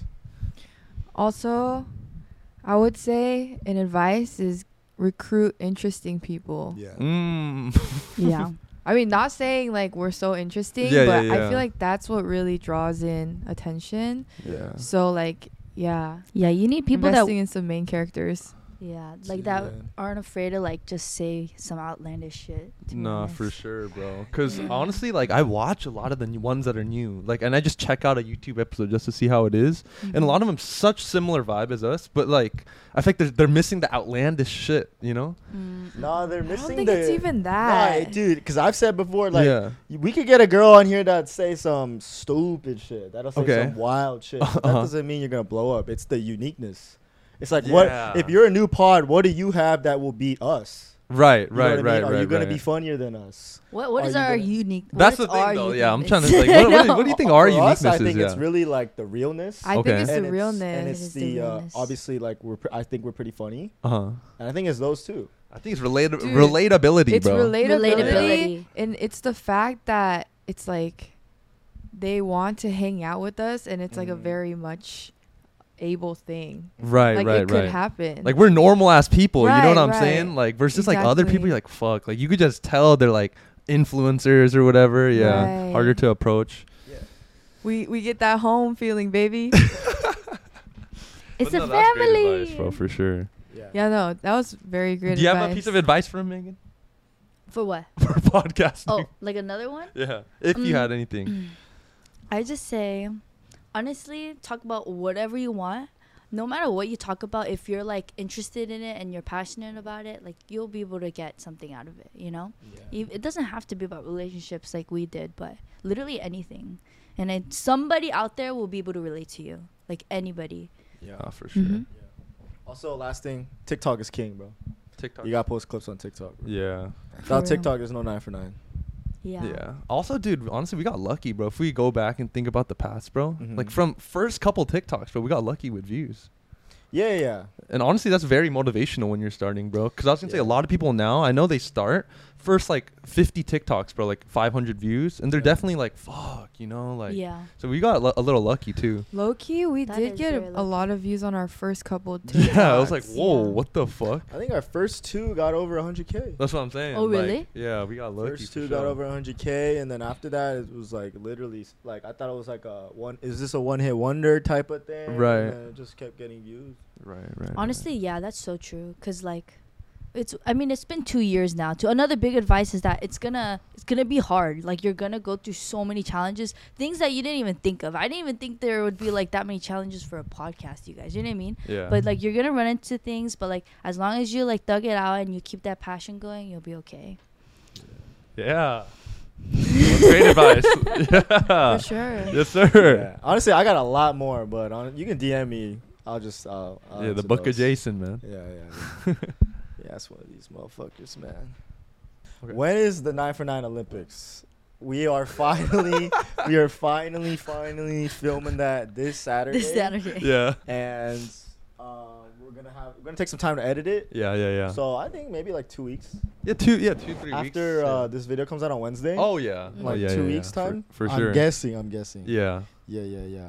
Also, I would say an advice is recruit interesting people. Yeah. Mm. Yeah. I mean, not saying like we're so interesting, Yeah, but yeah, I yeah. feel like that's what really draws in attention. Yeah. So like, yeah, Yeah, you need people investing that in some main characters. that Yeah. aren't afraid to like just say some outlandish shit. to be Nah, for honest. sure, bro. Because Yeah. honestly, like I watch a lot of the ones that are new, like, and I just check out a YouTube episode just to see how it is. And a lot of them such similar vibe as us, but like I think they're missing the outlandish shit, you know? Mm. Nah, they're I missing don't think it's even that. Nah, dude, because I've said before, like, yeah. we could get a girl on here that say some stupid shit. That'll say Okay. some wild shit. But that Uh-huh. doesn't mean you're gonna blow up. It's the uniqueness. It's like, what Yeah. if you're a new pod? What do you have that will beat us? Right, You know right, what I mean? right, Are right. you gonna right. be funnier than us? What Are is you our gonna- unique? That's what's the thing, our though. Yeah, I'm uniqueness? trying to like, what do you think our For us, uniqueness I think is? it's Yeah. really like the realness. I Okay. think it's the and realness. and It it's is the the realness. obviously like I think we're pretty funny, Uh-huh. and I think it's those two. I think it's Dude, relatability, it's bro. Relatability. and it's the fact that it's like they want to hang out with us, and it's like a Mhm. very much able thing. Right, Like right, it could right. happen. Like we're normal ass people, you know Right, what I'm right. saying? Like versus like other people, Exactly. you're like fuck. Like you could just tell they're like influencers or whatever. Yeah, Right. harder to approach. we get that home feeling, baby. It's But a no, that's great family. advice, bro, for sure. Yeah, no, that was very great. Do you have a advice. piece of advice for him, Megan, For what? for podcasting? Oh, like another one? Yeah, if you Mm. had anything. I just say, honestly, talk about whatever you want. No matter what you talk about, if you're like interested in it and you're passionate about it, like you'll be able to get something out of it, you know? It doesn't have to be about relationships like we did, but literally anything. And somebody out there will be able to relate to you. Like anybody. Yeah, for sure. Mhm. Also, last thing, TikTok is king, bro. TikTok. You got to post clips on TikTok. Bro. Yeah. Without real. TikTok, there's no 9 for 9. Yeah. Yeah. Also, dude, honestly, we got lucky, bro. If we go back and think about the past, bro, Mhm. like from first couple TikToks, bro, we got lucky with views. Yeah. And honestly, that's very motivational when you're starting, bro. Because I was gonna say a Yeah. lot of people now, I know they start first like 50 TikToks, bro, like 500 views, and they're Yeah. definitely like, fuck, you know, like. Yeah. So we got a little lucky too. Low key, we That did is get very a lucky. lot of views on our first couple. TikToks. Yeah, I was like, whoa, Yeah. what the fuck? I think our first 2 got over 100K. That's what I'm saying. Oh, like, really? yeah, we got lucky. First for 2 sure. got over 100K, and then after that, it was like literally like I thought it was like a one. Is this a one-hit wonder type of thing? Right. And then it just kept getting views. Right. Honestly, yeah, that's so true. Cause like, it's been 2 years now. Another big advice is that it's gonna be hard. Like you're gonna go through so many challenges, things that you didn't even think of. I didn't even think there would be like that many challenges for a podcast, you guys. You know what I mean? Yeah. But like you're gonna run into things, but like as long as you like thug it out and you keep that passion going, you'll be okay. Yeah. That's great advice. Yeah. For sure. Yes, sir. Yeah. Honestly, I got a lot more, but you can DM me. I'll Yeah, the answer book of those. Jason, man. Yeah. Yeah, that's one of these motherfuckers, man. Okay. When is the 9 for 9 Olympics? We are finally filming that this Saturday. This Saturday. Yeah. And we're we're gonna take some time to edit it. Yeah. So I think maybe like 2 weeks 2-3 weeks. after yeah. this video comes out on Wednesday. Oh yeah. like yeah, 2 yeah, weeks yeah. time. For sure. I'm guessing. Yeah. Yeah.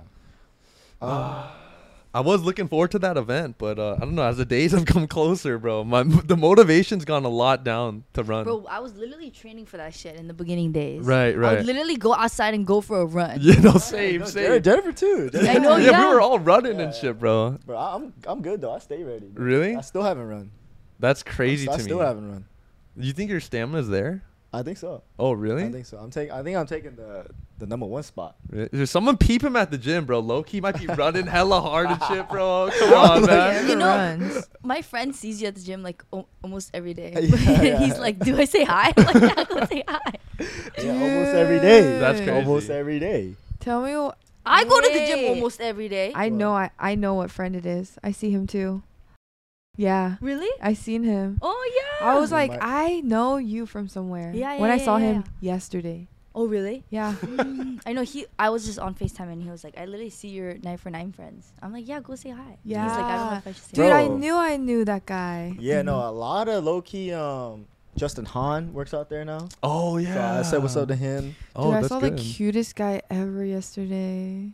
I was looking forward to that event, but I don't know. As the days have come closer, bro, the motivation's gone a lot down to run. Bro, I was literally training for that shit in the beginning days. Right. I would literally go outside and go for a run. You know, same. Jennifer too. I know, Yeah, yeah. we were all running Yeah. and shit, bro. Bro, I'm good though. I stay ready. Bro. Really? I still haven't run. That's crazy I to me. still haven't run. You think your stamina's there? I think so. Oh, really? I think so. I think I'm taking the number 1 spot. There's someone peep him at the gym, bro. Low key might be running hella hard and shit, bro. Come on, man. You know- runs. My friend sees you at the gym like almost every day. Yeah. He's like, "Do I say hi?" I'm like, "Yeah, go say hi." Yeah, almost every day. That's crazy. Almost every day. Tell me what. I go to the gym Hey. almost every day. I know. I know what friend it is. I see him too. Yeah, Really? I seen him. Oh yeah. I was Yeah, like, my- I know you from somewhere. Yeah, When yeah, I saw yeah, him yesterday. Oh really? Yeah. I know I was just on FaceTime and he was like, "I literally see your 9 for 9 friends." I'm like, "Yeah, go say hi." He's like, "I don't know if I should say Dude, hi." Bro. I knew that guy. Yeah, no, a lot of low key. Justin Hahn works out there now. Oh So I said what's up to him. Oh, Dude, I that's saw good. the cutest guy ever yesterday.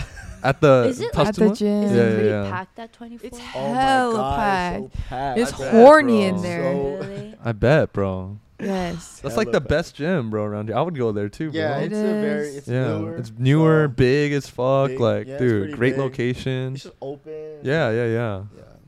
At the Is it At the Tustin one? gym. Is Yeah, it pretty yeah. packed at 24? It's Oh my hella God, packed. so packed. It's I bet, horny bro. in there. So- Really? I bet, bro. Yes. That's like Hella the bad. best gym, bro, around here. I would go there too, bro. Yeah, It it's a very is. it's yeah, newer. it's newer, so big as fuck. big. Like, Yeah, it's dude, pretty great big. location. It's just open. Yeah. Yeah.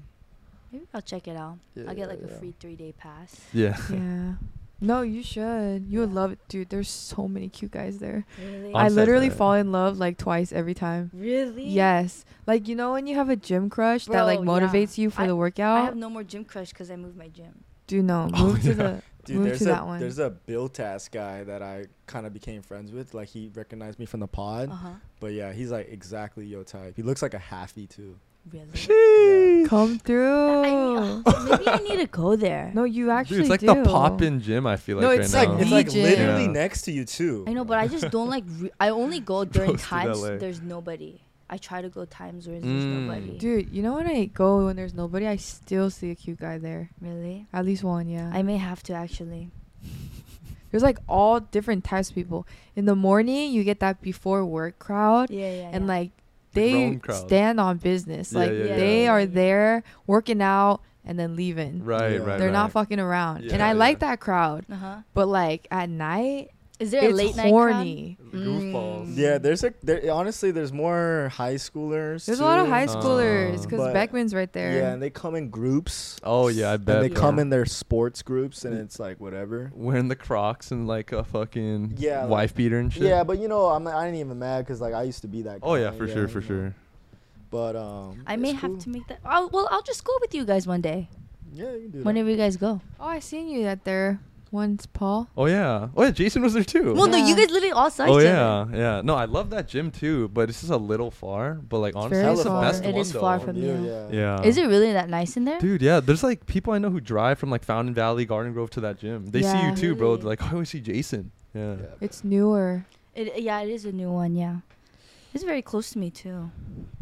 Maybe I'll check it out. I'll get like a Yeah. free 3-day pass. Yeah. Yeah. No, you should. You would love it, dude. There's so many cute guys there. Really? On I set literally there. fall in love like twice every time. Really? Yes. Like, you know when you have a gym crush that like Bro, yeah. motivates you for the I workout? have no more gym crush because I moved my gym. Do no. Oh, Move to yeah. the Dude, move there's to that one. there's a Bill Task guy that I kind of became friends with. Like he recognized me from the pod. Uh-huh. But yeah, he's like exactly your type. He looks like a halfie too. Really? Yeah. Come through. Maybe I need to go there. No, you actually Dude, it's like do. the pop-in gym, I feel like, No, right it's now. like It's like the gym. literally Yeah. next to you too. I know, but I just don't like. I only go during Close to times LA. there's nobody. I try to go times where there's Mm. nobody. Dude, you know when I go when there's nobody, I still see a cute guy there. Really? At least one, yeah. I may have to actually. There's like all different types of people. In the morning, you get that before work crowd, Yeah. and like The they grown crowd. stand on business. Yeah, Like yeah, they yeah. are there working out and then leaving. Right, Yeah. right, They're right. not fucking around. and Yeah, I like yeah. that crowd. Uh-huh. But like at night, Is there a it's late night horny. Goofballs. Yeah, honestly there's more high schoolers. There's a lot of too. high schoolers because But- Beckman's right there. Yeah, and they come in groups. Oh, yeah, I And bet. they bro. come in their sports groups, and it's like whatever. Wearing the Crocs and like a fucking Yeah, like- wife beater and shit. Yeah, but you know, I ain't even mad because like I used to be that. Oh, yeah, guy, for you sure, know. for sure. But I may it's have cool. to make that. I'll just go with you guys one day. Yeah, you can do that. Whenever you guys go. Oh, I seen you at there once, Paul. Oh, yeah. Oh, yeah, Jason was there too. Well, no, you Yeah. guys literally all saw Oh each yeah, other. yeah. No, I love that gym too, but it's just a little far. But like honestly, very it's the far. best It one is though. far from you. Yeah. Is it really that nice in there? Dude, yeah. There's like people I know who drive from like Fountain Valley, Garden Grove to that gym. They see Yeah. you too, bro. Really? They're like, I always see Jason. Yeah. It's newer. It is a new one. Yeah, it's very close to me too.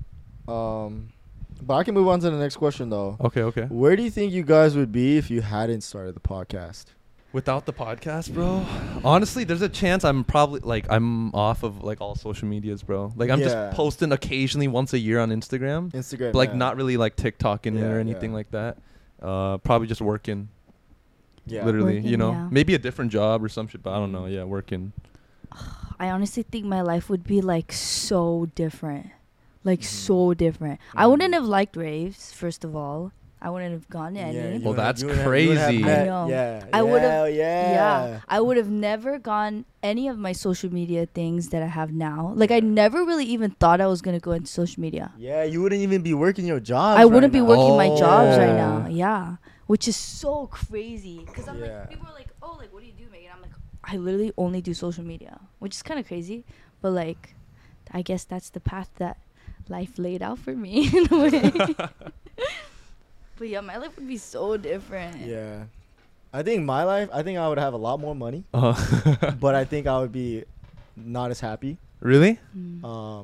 But I can move on to the next question though. Okay, okay. Where do you think you guys would be if you hadn't started the podcast? Without the podcast, bro. Honestly, there's a chance I'm probably like I'm off of like all social medias, bro. Like I'm Yeah. just posting occasionally once a year on Instagram. Instagram, But like yeah. not really like TikTok in it Yeah, or anything yeah. like that. Probably just working. Yeah. Literally, you Working, know. yeah. Maybe a different job or some shit, but I don't know. Yeah, working. I honestly think my life would be like so different. Like Mhm. so different. I wouldn't have liked raves, first of all. I wouldn't have gone to any. you Well, would have- that's you would have- you would have crazy. met- I know. Yeah. I would've- Yeah. Yeah. I would have never gone any of my social media things that I have now. Like I never really even thought I was gonna go into social media. Yeah, you wouldn't even be working your job. I wouldn't be working my jobs right Oh. now. Yeah. Which is so crazy. Because I'm Yeah. like, people are like, oh, like, what do you do, Megan? I'm like, I literally only do social media, which is kind of crazy. But, like, I guess that's the path that life laid out for me in a way. But, yeah, my life would be so different. Yeah. I think I would have a lot more money, Uh-huh. but I think I would be not as happy. Really? Mm.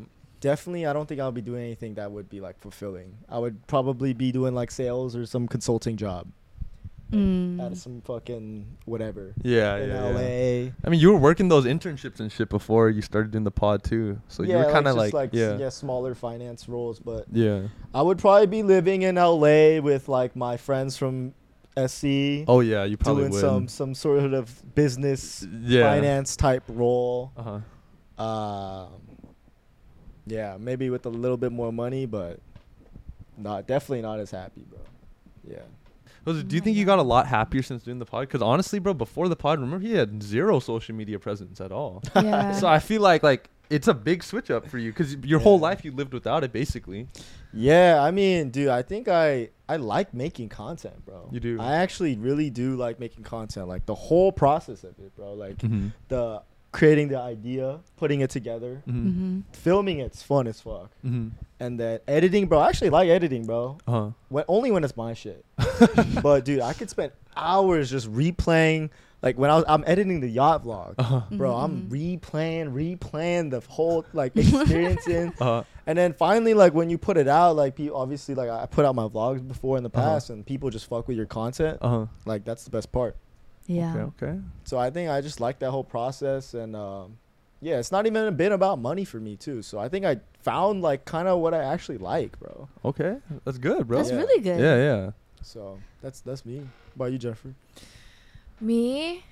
definitely, I don't think I'll be doing anything that would be like fulfilling. I would probably be doing like sales or some consulting job at some fucking whatever Yeah, in yeah, LA. yeah. I mean, you were working those internships and shit before you started doing the pod too. So you were kind of just like, yeah, smaller finance roles. But yeah. I would probably be living in LA with like my friends from SC. Oh yeah, you probably doing would. some sort of business Yeah. finance type role. Uh-huh. Yeah, maybe with a little bit more money, but definitely not as happy, bro. Yeah. Do you think you got a lot happier since doing the pod? Because honestly, bro, before the pod, remember he had zero social media presence at all. Yeah. So I feel like it's a big switch up for you because your whole life you lived without it, basically. Yeah, I mean, dude, I think I like making content, bro. You do? I actually really do like making content, like the whole process of it, bro. Like Mm-hmm. the creating the idea, putting it together, Mm-hmm. filming it's fun as fuck, Mm-hmm. and then editing, bro. I actually like editing, bro. Only when it's my shit. But dude, I could spend hours just replaying. Like when I'm editing the yacht vlog, bro, I'm replaying the whole like experience in. And then finally, like when you put it out, like obviously, like I put out my vlogs before in the past, and people just fuck with your content. Like that's the best part. Yeah. Okay. So I think I just like that whole process, and yeah, it's not even been about money for me too. So I think I found like kind of what I actually like, bro. Okay. That's good, bro. That's Yeah. really good. Yeah, yeah. So that's me. What about you, Jeffrey? Me?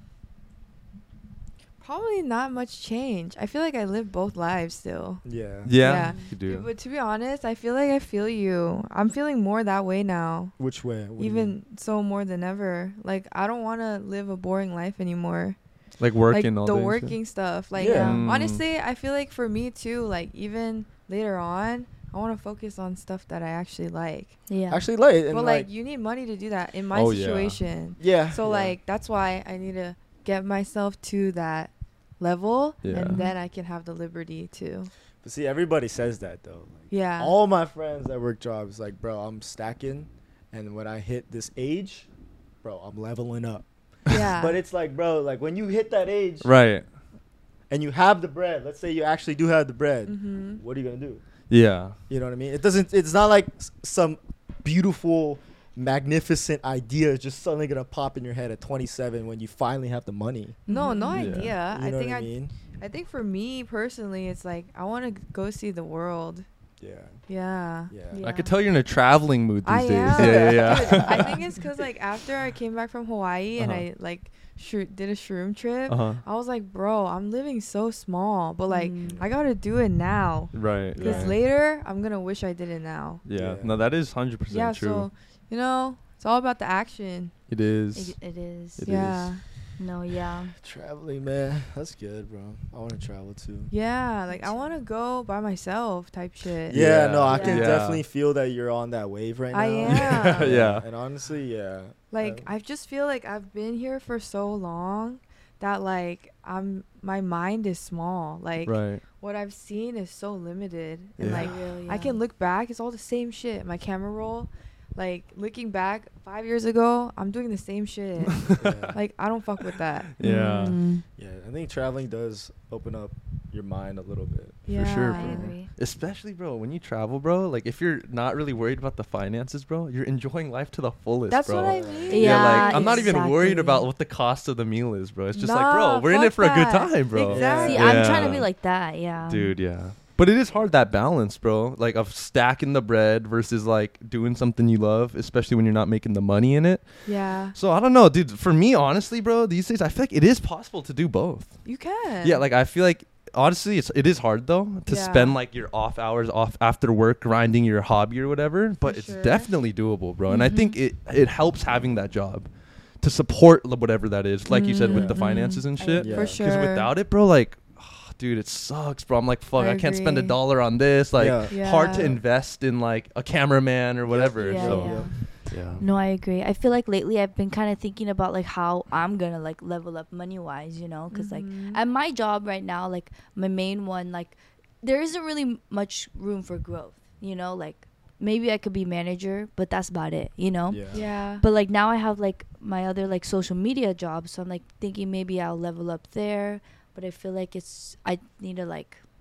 Probably not much change. I feel like I live both lives still. Yeah. Yeah. You do. But to be honest, I feel like I feel you. I'm feeling more that way now. Which way? What do you Even mean? so more than ever. Like I don't want to live a boring life anymore. Like working like all the day. and shit. working stuff. Like Yeah. honestly, I feel like for me too, like even later on, I want to focus on stuff that I actually like. Yeah. Actually, like, and But like, like you need money to do that in my Oh, yeah. situation. yeah. So yeah. like that's why I need to get myself to that level, Yeah. and then I can have the liberty to. But see, everybody says that though. Like, Yeah. all my friends that work jobs, like, bro, I'm stacking, and when I hit this age, bro, I'm leveling up. Yeah. But it's like, bro, like when you hit that age, Right. and you have the bread. Let's say you actually do have the bread. Mhm. What are you gonna do? Yeah. You know what I mean? It's not like some beautiful, magnificent idea is just suddenly gonna pop in your head at 27 when you finally have the money. No, no Yeah. idea. You know I think what I mean? I think for me personally, it's like I want to go see the world. Yeah. Yeah. Yeah. I could tell you're in a traveling mood these I days. am. Yeah, yeah, Dude, yeah. I think it's because like after I came back from Hawaii and Uh-huh. I like did a shroom trip, Uh-huh. I was like, bro, I'm living so small, but like I gotta do it now. Right. Because Yeah. later I'm gonna wish I did it now. Yeah. Yeah. No, that is 100% Yeah. true. So you know, it's all about the action. It is. It is. It yeah. is. No, yeah. Traveling, man. That's good, bro. I want to travel too. Yeah. Like I want to go by myself type shit. Yeah, Yeah. no, I can Yeah. definitely feel that you're on that wave right now. I am. Yeah. And honestly, yeah. Like I just feel like I've been here for so long that like my mind is small. Like Right. what I've seen is so limited. And Yeah. like I can look back, it's all the same shit. My camera roll, like looking back 5 years ago, I'm doing the same shit. Yeah. Like I don't fuck with that. Yeah. Yeah, I think traveling does open up your mind a little bit. Yeah. sure, I bro. agree. Especially, bro, when you travel, bro, like if you're not really worried about the finances, bro, you're enjoying life to the fullest, That's bro. what I mean. Yeah, like I'm not even worried exactly. about what the cost of the meal is, bro. It's just like, Nah, bro, we're in it fuck for a good that. time, bro. Exactly. See, I'm Yeah. trying to be like that. Yeah. Dude, yeah. But it is hard, that balance, bro. Like of stacking the bread versus like doing something you love, especially when you're not making the money in it. Yeah. So I don't know, dude. For me, honestly, bro, these days I feel like it is possible to do both. You can. Yeah, like I feel like honestly, it is hard though to Yeah. spend like your off hours off after work grinding your hobby or whatever. But For it's sure. definitely doable, bro. And I think Mhm. it helps having that job to support whatever that is, like you said with the Mhm. finances and I shit. agree. Yeah. For 'Cause sure. Because without it, bro, like, dude, it sucks, bro. I'm like, fuck, I can't spend agree. $1 on this. Like, Yeah. hard to Yeah. invest in like a cameraman or whatever. Yeah, so, yeah. yeah. No, I agree. I feel like lately I've been kind of thinking about like how I'm gonna like level up money wise, you know, because like Mhm. at my job right now, like my main one, like there isn't really much room for growth, you know, like maybe I could be manager, but that's about it, you know. Yeah. Yeah. But like now I have like my other like social media job, so I'm like thinking maybe I'll level up there, but I feel like I need to like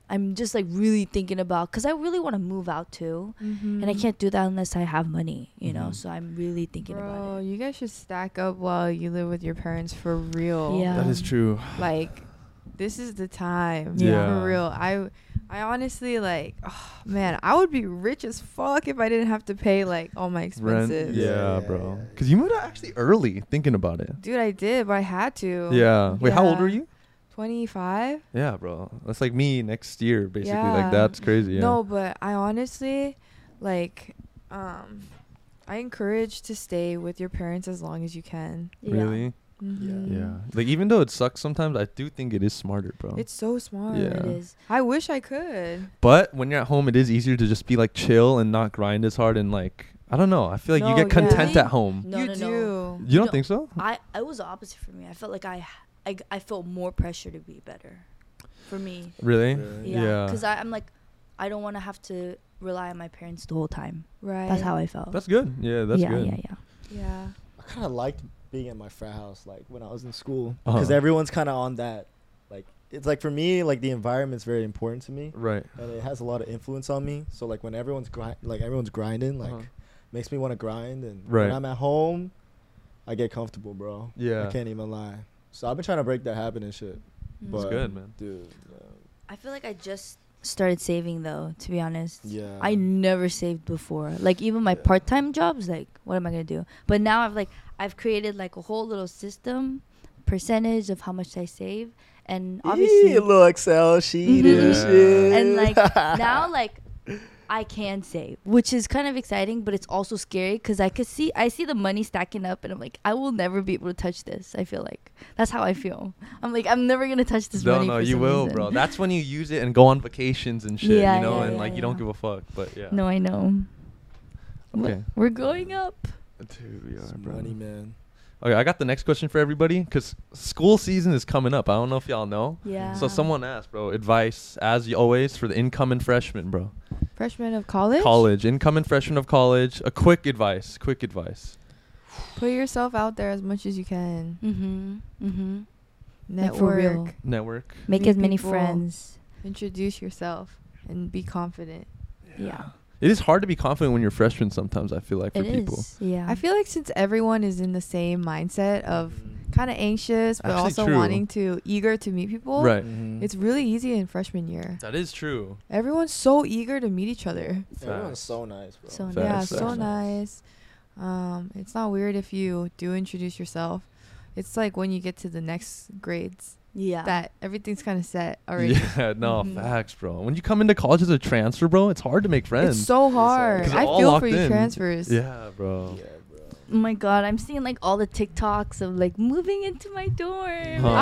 I'm just like really thinking about, because I really want to move out too, and I can't do that unless I have money, you know. So I'm really thinking about it. You guys should stack up while you live with your parents for real. Yeah. That is true. Like, this is the time. Yeah. For real. I honestly, like, oh, man, I would be rich as fuck if I didn't have to pay, like, all my Rent. expenses. Yeah, bro. Because you moved out actually early, thinking about it. Dude, I did, but I had to. Yeah. Wait, how old Yeah. were you? 25. Yeah, bro. That's like me next year, basically. Yeah. Like, that's crazy. Yeah. No, but I honestly, like, I encourage to stay with your parents as long as you can. Really? Mhm. Yeah. Like, even though it sucks sometimes, I do think it is smarter, bro. It's so smart. Yeah. It is. I wish I could. But when you're at home, it is easier to just be like chill and not grind as hard and like, I don't know. I feel like you No, get content yeah. at home. No, you no, do. no. You don't No. think so? It was the opposite for me. I felt like I felt more pressure to be better for me. Really? Really? Yeah. Because I'm like, I don't want to have to rely on my parents the whole time. Right. That's how I felt. That's good. Yeah, that's yeah, good. Yeah. Yeah. I kind of liked being at my frat house, like when I was in school, Uh-huh. because everyone's kind of on that. Like, it's like for me, like the environment's very important to me, Right. and it has a lot of influence on me. So like when everyone's grinding, like Uh-huh. makes me want to grind. And Right. when I'm at home, I get comfortable, bro. Yeah. I can't even lie. So I've been trying to break that habit and shit. That's But good, man. dude, I feel like I just started saving though, to be honest. yeah. I never saved before. Like even my Yeah. part-time jobs, like what am I gonna do? But now I've created like a whole little system, percentage of how much I save, and obviously a little Excel sheet Mhm. and Yeah. shit. and like now like I can save, which is kind of exciting, but it's also scary because I see the money stacking up, and I'm like, I will never be able to touch this. I feel like that's how I feel. I'm like, I'm never gonna touch this money. No, for you some will, reason. bro. That's when you use it and go on vacations and shit, Yeah, you know, yeah, and yeah, like you don't yeah. give a fuck. But yeah. No, I know. Okay. We're going up. Dude, we It's are, bro. money, man. Okay, I got the next question for everybody because school season is coming up. I don't know if y'all know. Yeah. So someone asked, bro, advice as you always for the incoming freshmen, bro. Freshman of college? College, incoming freshman of college. A quick advice. Put yourself out there as much as you can. Like, for real. Network. Network. Make Meet as many people. friends. Introduce yourself and be confident. Yeah. It is hard to be confident when you're freshman sometimes, I feel like, for It people. is. Yeah. I feel like since everyone is in the same mindset of kind of anxious but Actually also true. wanting to eager to meet people, Right. it's really easy in freshman year. That is true. Everyone's so eager to meet each other. Everyone's Facts. so nice, bro. So Facts, Yeah, facts. so nice. It's not weird if you do introduce yourself. It's like when you get to the next grades yeah. that everything's kind of set already. Yeah, no, Mhm. facts, bro. When you come into college as a transfer, bro, it's hard to make friends. It's so hard. 'Cause I they're all feel for locked you in. transfers. Yeah, bro. Yeah, bro. Oh my god, I'm seeing like all the TikToks of like moving into my dorm. And, Huh.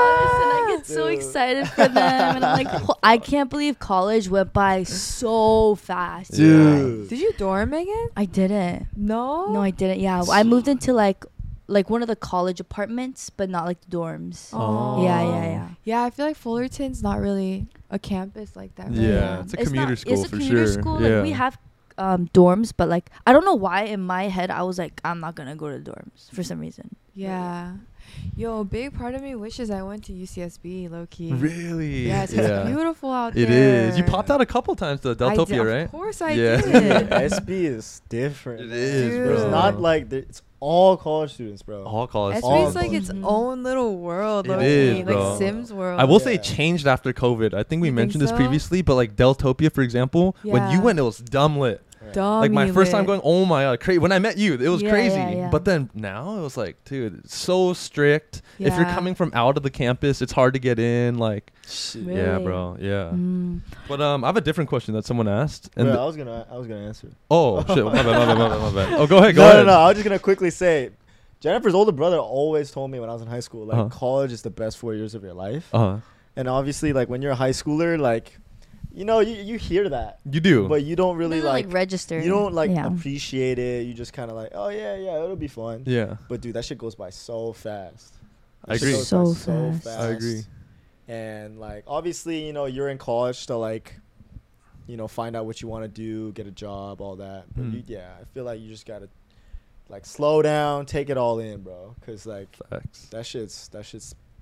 I get so Dude. excited for them, and I'm like, I can't believe college went by so fast. Dude. Did you dorm, Megan? I didn't. No. No, I didn't. Yeah, I moved into like one of the college apartments, but not like the dorms. Oh. Yeah. Yeah, I feel like Fullerton's not really a campus like that. Right? Yeah, it's a commuter school It's a for commuter sure. school. Yeah. Like we have dorms, but like I don't know why in my head I was like, I'm not gonna go to dorms for some reason. Yeah. Yo, a big part of me wishes I went to UCSB, low key. Really? Yes, it's beautiful out It there. is. You popped out a couple times to I Deltopia, did, right? Of course I Yeah. did. SB is different. It man. is, Dude. bro. It's not like it's all college students, bro. all college. SB's all like its Mhm. own little world, It low is, key, bro. like Sims world. I will say Yeah. changed after COVID. I think we You think mentioned this so? previously, but like Deltopia, for example, when you Yeah. went, it was dumb lit. Right. Dumb. Like my you first time lit. going, oh my god, crazy. When I met you, it was Yeah, crazy. yeah. But then now it was like, dude, it's so strict. If you're Yeah. coming from out of the campus, it's hard to get in. Like, Shit. Really? yeah, bro, yeah. Mm. But I have a different question that someone asked. And Bro, I was gonna answer. oh shit, my bad. Oh, go ahead, go no, ahead. no. I was just gonna quickly say, Jennifer's older brother always told me when I was in high school, like Uh-huh. college is the best 4 years of your life. Uh-huh. And obviously, like when you're a high schooler, like, you know, you hear that, You do. but you don't really Doesn't, like register. you don't like Yeah. appreciate it. You just kind of like, oh yeah, it'll be fun. yeah, But dude, that shit goes by so fast. I That shit agree. goes So by fast. I agree. And like obviously, you know, you're in college to like, you know, find out what you want to do, get a job, all that. But Mhm. I feel like you just gotta like slow down, take it all in, bro. Cause like Facts. that shit's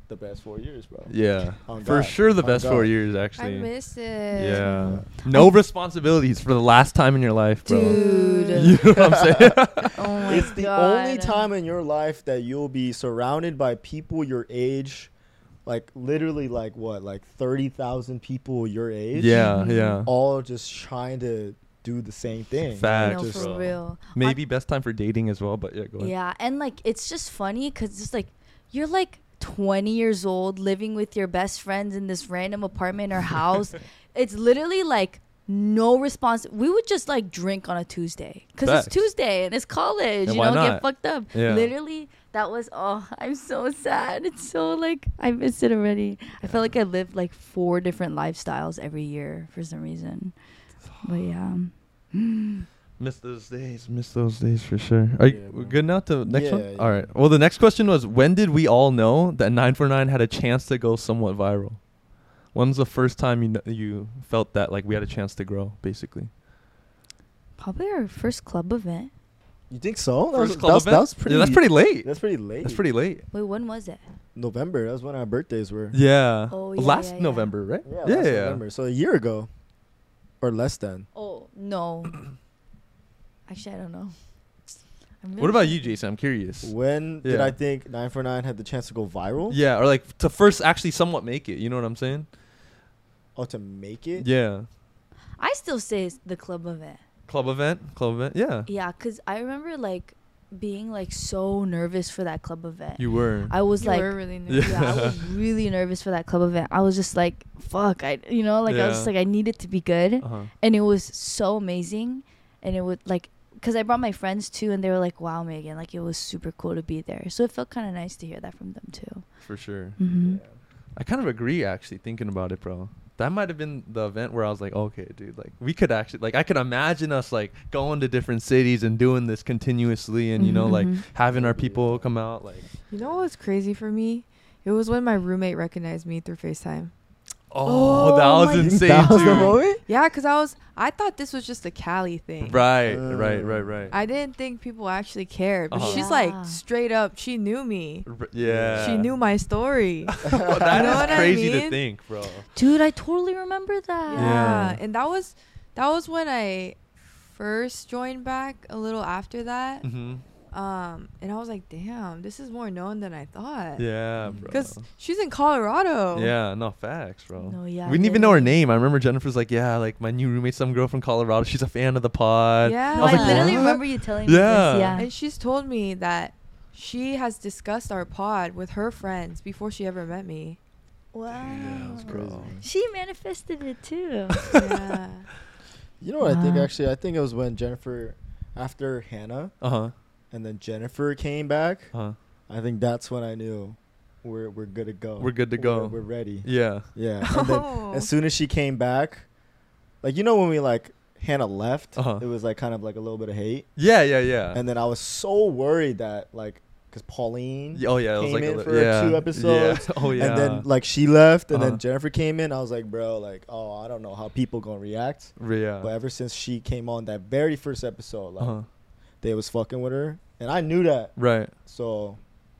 the best 4 years, bro. Yeah, On for God. sure the On best 4 God. years I actually. miss it. Yeah, no responsibilities for the last time in your life, bro. Dude. You know what I'm saying? Oh my It's the God. only time in your life that you'll be surrounded by people your age, like literally like what, like 30,000 people your age. Yeah, yeah. All just trying to do the same thing. Facts. No, Just- for real. Maybe best time for dating as well, but yeah, go ahead. Yeah, and like it's just funny because it's like you're like 20 years old living with your best friends in this random apartment or house. It's literally like no response. We would just like drink on a Tuesday because Facts. it's Tuesday and it's college. And You why know, not? get fucked up. Yeah. Literally, that was I'm so sad. It's so like I miss it already. I felt like I lived like 4 different lifestyles every year for some reason. But yeah. Miss those days for sure. Are you Yeah, bro. good now to next one? Yeah, All yeah. right. Well, the next question was, when did we all know that 949 had a chance to go somewhat viral? When's the first time you felt that like we had a chance to grow, basically? Probably our first club event. You think so? First club event? That was pretty. Yeah, that's pretty late. That's pretty late. That's pretty late. Wait, when was it? November. That was when our birthdays were. Yeah. Oh, yeah, Last yeah, yeah. November, right? Yeah, last November. So a year ago, or less than. Oh, no. Actually, I don't know. I'm What really about sure. you, Jason? I'm curious. When did Yeah. I think 949 had the chance to go viral? Yeah, or like to first actually somewhat make it. You know what I'm saying? Oh, to make it? Yeah. I still say it's the club event. Club event. Yeah. Yeah, because I remember, like, being, like, so nervous for that club event. You were. I was, You like... were really Yeah. nervous. Yeah, I was really nervous for that club event. I was just like, fuck. I was just Yeah. like, I need it to be good. Uh-huh. And it was so amazing. And it would, like... Because I brought my friends, too, and they were like, wow, Megan. Like, it was super cool to be there. So it felt kind of nice to hear that from them, too. For sure. Mm-hmm. I kind of agree, actually, thinking about it, bro. That might have been the event where I was like, okay, dude, like, we could actually, like, I could imagine us, like, going to different cities and doing this continuously and, you know, like, Mhm. having our people come out, like, You know what was crazy for me? It was when my roommate recognized me through FaceTime. oh, that Oh was my insane, That was the too. moment? Yeah, because I thought this was just a Cali thing. Right. I didn't think people actually cared. But Uh-huh. she's Yeah. like, straight up, she knew me. Yeah. She knew my story. Well, that You know is what I crazy to mean? think, bro. Dude, I totally remember that. Yeah. And that was when I first joined back a little after that. Mm-hmm. And I was like, damn, this is more known than I thought. Yeah, bro. Because she's in Colorado. Yeah, no, facts, bro. No, yeah. We didn't even know her literally. name. I remember Jennifer's like, yeah, like, my new roommate, some girl from Colorado. She's a fan of the pod. Yeah. No, I was I like, literally what? remember you telling me Yeah. this. Yeah. And she's told me that she has discussed our pod with her friends before she ever met me. Wow. Yeah, it's crazy. Bro. She manifested it too. Yeah. You know what I think, Wow. actually? I think it was when Jennifer, after Hannah, Uh-huh. and then Jennifer came back. Uh-huh. I think that's when I knew we're good to go. We're good to go. We're ready. Yeah. Yeah. And then Oh. as soon as she came back, like, you know, when we, like, Hannah left, Uh-huh. it was, like, kind of like a little bit of hate. Yeah, yeah, yeah. And then I was so worried that, like, because Pauline Oh, yeah. It was came like in a for yeah. 2 episodes. Yeah. Oh, yeah. And then, like, she left, and Uh-huh. then Jennifer came in. I was like, bro, like, oh, I don't know how people gonna react. Yeah. But ever since she came on that very first episode, like, Uh-huh. they was fucking with her. And I knew that. Right. So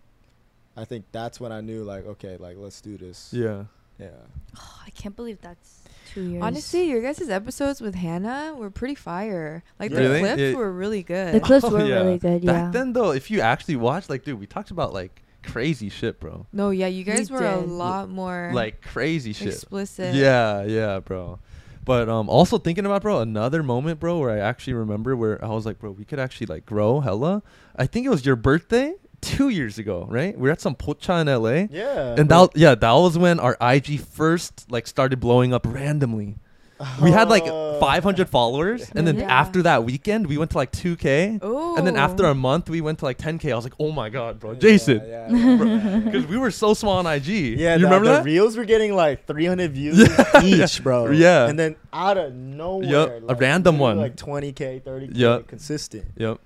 I think that's when I knew, like, okay, like, let's do this. Yeah. Yeah. Oh, I can't believe that's 2 years. Honestly, your guys' episodes with Hannah were pretty fire. Like, Really? the clips Yeah. were really good. the clips Oh, were yeah. really good. Yeah. Back then, though, if you actually watch, like, dude, we talked about, like, crazy shit, bro. No, yeah, you guys We were a did. lot more Like, crazy shit. explicit. Yeah, yeah, bro. But also thinking about, bro, another moment, bro, where I actually remember where I was like, bro, we could actually, like, grow hella. I think it was your birthday 2 years ago, right? We were at some pocha in LA. Yeah. And that was when our IG first, like, started blowing up randomly. We had, like, 500 followers. And then Yeah. after that weekend, we went to, like, 2K. Oh. And then after a month, we went to, like, 10K. I was like, oh, my God, bro. Jason. Because we were so small on IG. Yeah, you remember the that? reels were getting like 300 views Yeah. each, bro. Yeah. And then out of nowhere, Yup, a like, random literally, one. like 20K, 30K, Yup. consistent. Yep.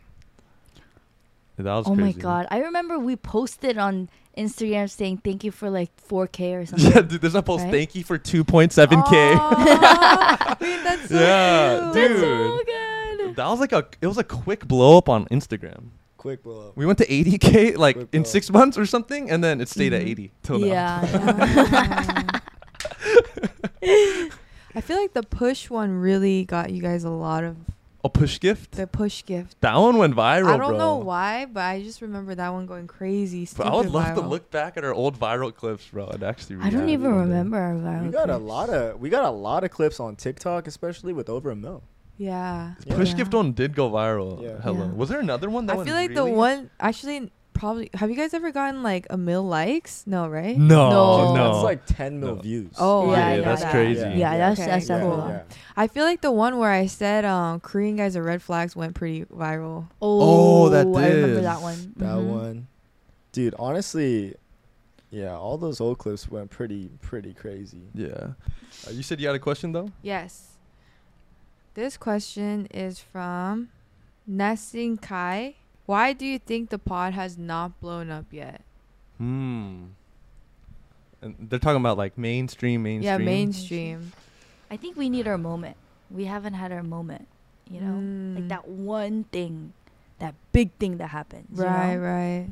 That was Oh crazy. my god! I remember we posted on Instagram saying thank you for like 4K or something. Yeah, dude, there's a post. Right? Thank you for 2.7K. Aw, wait, that's so Yeah, cute. dude. That's so good. That was like it was a quick blow up on Instagram. quick blow up. We went to 80K like Quick in blow up. 6 months or something, and then it stayed at Mhm. 80 till now. Yeah. I feel like the push one really got you guys a lot of A push gift. the push gift. That one went viral, I don't bro. know why, but I just remember that one going crazy. But I would stupid love to viral. look back at our old viral clips, bro. I'd actually. I don't really even wonder. remember our viral We got clips. we got a lot of clips on TikTok, especially with over 1 million. Yeah. Yeah. Push Yeah. gift one did go viral. Yeah. Hello. Yeah. Was there another one that I went feel like really? the one actually probably. Have you guys ever gotten like 1 mil likes? No, right? No, No. no. That's like 10 mil No. views. Oh, Yeah, I yeah, know that's that. crazy. Yeah, that's Okay, that's yeah, cool. definitely. yeah. I feel like the one where I said Korean guys are red flags went pretty viral. Oh, that I remember did. that one. That Mhm. one. Dude, honestly, yeah, all those old clips went pretty crazy. Yeah. You said you had a question though. Yes. This question is from Nesting Kai. Why do you think the pod has not blown up yet? And they're talking about like mainstream. Yeah, mainstream. I think we need our moment. We haven't had our moment, you know? Like Mm. that one thing, that big thing that happens. you Right, know? right.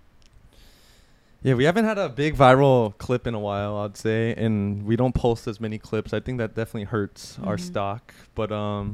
Yeah, we haven't had a big viral clip in a while, I'd say, and we don't post as many clips. I think that definitely hurts our Mhm. stock. But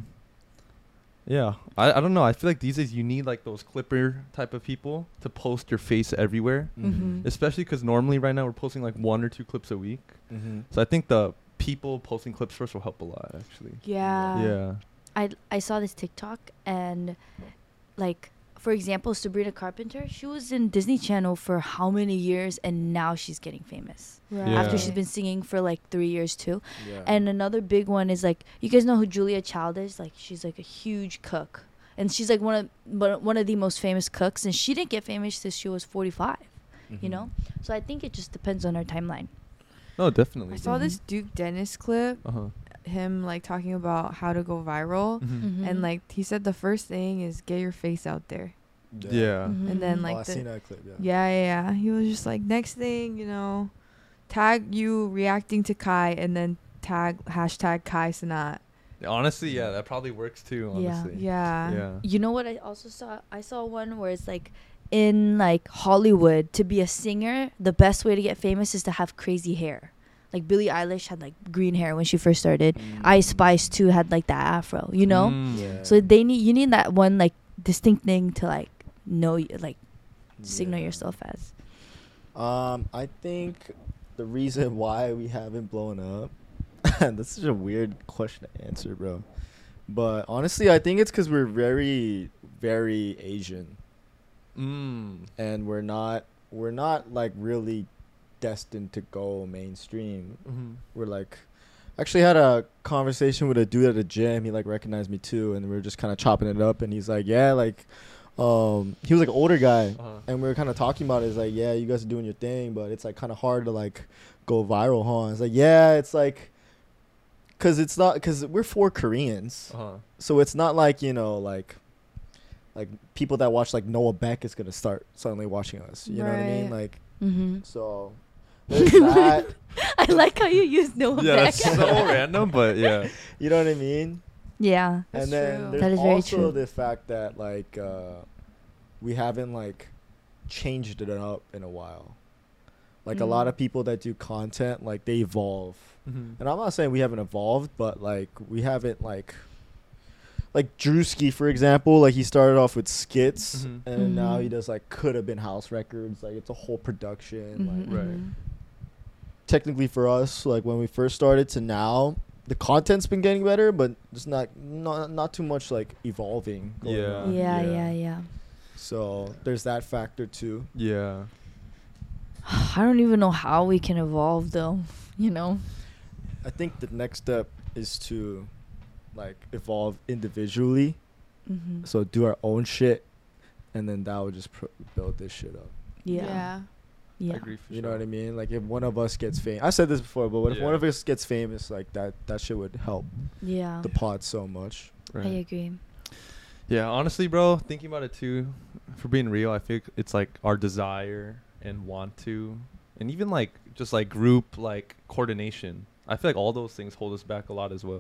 yeah, I don't know. I feel like these days you need like those clipper type of people to post your face everywhere, Mhm. especially because normally right now we're posting like 1 or 2 clips a week. Mm-hmm. So I think the people posting clips first will help a lot, actually. Yeah. Yeah. I saw this TikTok and like for example Sabrina Carpenter, she was in Disney Channel for how many years and now she's getting famous. Right. Yeah. After she's been singing for like 3 years too. Yeah. And another big one is like you guys know who Julia Child is? Like she's like a huge cook. And she's like one of the most famous cooks and she didn't get famous till she was 45, you know? So I think it just depends on our timeline. No, definitely. I saw Mhm. this Duke Dennis clip, Uh-huh. him like talking about how to go viral. Mhm. And like he said the first thing is get your face out there. Yeah. Mhm. And then Oh, like I seen that clip. Yeah. yeah. He was just like next thing, tag you reacting to Kai and then tag hashtag Kai Sanat. Honestly, yeah, that probably works too, Yeah. honestly. Yeah. Yeah. You know what I also saw? I saw one where it's like in like Hollywood to be a singer, the best way to get famous is to have crazy hair. Like Billie Eilish had like green hair when she first started. Ice Spice too had like that afro, you know? Mm. Yeah. So you need that one like distinct thing to like know like signal Yeah. yourself as. I think the reason why we haven't blown up, that's such a weird question to answer, bro. But honestly, I think it's because we're very, very Asian, and we're not like really destined to go mainstream. We're like, actually had a conversation with a dude at a gym. He like recognized me too, and we were just kind of chopping it up. And he's like, yeah, like, he was like an older guy, and we were kind of talking about it. It's like, yeah, you guys are doing your thing, but it's like kind of hard to like go viral, huh? It's like, yeah, it's like, cause we're 4 Koreans, so it's not like, like people that watch like Noah Beck is gonna start suddenly watching us. You know what I mean? Right. Like, Mm-hmm. so there's that. I like how you use Noah Yeah, Beck. that's so random, but yeah. You know what I mean? Yeah. That's And then true. there's That is very also true. the fact that like we haven't like changed it up in a while. Like a lot of people that do content, like they evolve. And I'm not saying we haven't evolved, but like we haven't like Drewski, for example, like he started off with skits, and now he does like Could Have Been House Records. Like it's a whole production. Like Right. technically for us, like when we first started to now, the content's been getting better, but it's not too much like evolving going Yeah. on. Yeah. So there's that factor too. Yeah. I don't even know how we can evolve though, you know? I think the next step is to like evolve individually. Mm-hmm. So do our own shit, and then that would just build this shit up. Yeah. I agree for You sure. know what I mean? Like if one of us gets famous, I said this before, but what if Yeah. one of us gets famous? Like that shit would help Yeah. the pod so much. Right. I agree. Yeah, honestly, bro, thinking about it too, for being real, I think it's like our desire and want to, and even like just like group like coordination. I feel like all those things hold us back a lot as well.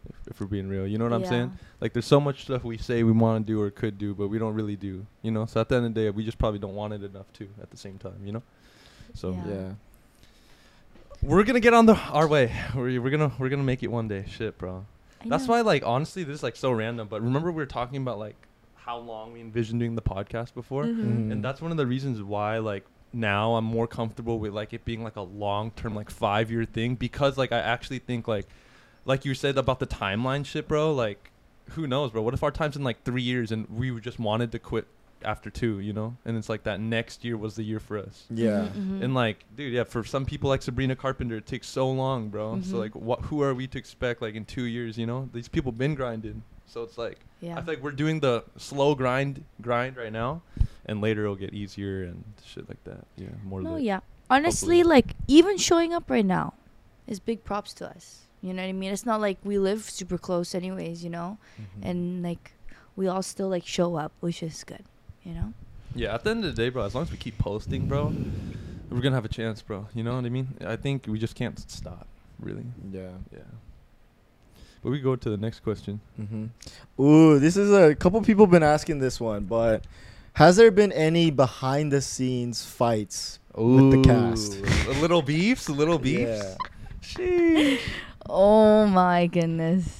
if we're being real. You know what I'm saying? Like, there's so much stuff we say we want to do or could do, but we don't really do, you know? So at the end of the day, we just probably don't want it enough, too, at the same time, you know? So, Yeah. We're going to get on our way. We're gonna make it one day. Shit, bro. That's why, like, honestly, this is, like, so random. But remember we were talking about, like, how long we envisioned doing the podcast before? Mm-hmm. And that's one of the reasons why, like, now I'm more comfortable with, like, it being, like, a long-term, like, 5-year thing. Because, like, I actually think, like you said about the timeline shit, bro, like, who knows, bro? What if our time's in, like, 3 years and we just wanted to quit after 2, you know? And it's, like, that next year was the year for us. Yeah. And, like, dude, yeah, for some people like Sabrina Carpenter, it takes so long, bro. So, like, who are we to expect, like, in 2 years, you know? These people been grinding. So it's, like, I feel like we're doing the slow grind right now. And later it'll get easier and shit like that. Yeah, more No, lit. yeah. Honestly, Hopefully. like, even showing up right now is big props to us. You know what I mean? It's not like we live super close anyways, you know? And, like, we all still, like, show up, which is good, you know? Yeah, at the end of the day, bro, as long as we keep posting, bro, we're going to have a chance, bro. You know what I mean? I think we just can't stop, really. Yeah. Yeah. But we go to the next question. Ooh, this is a couple people been asking this one, but has there been any behind the scenes fights with the cast? A little beefs? Yeah. Sheesh. Oh, my goodness.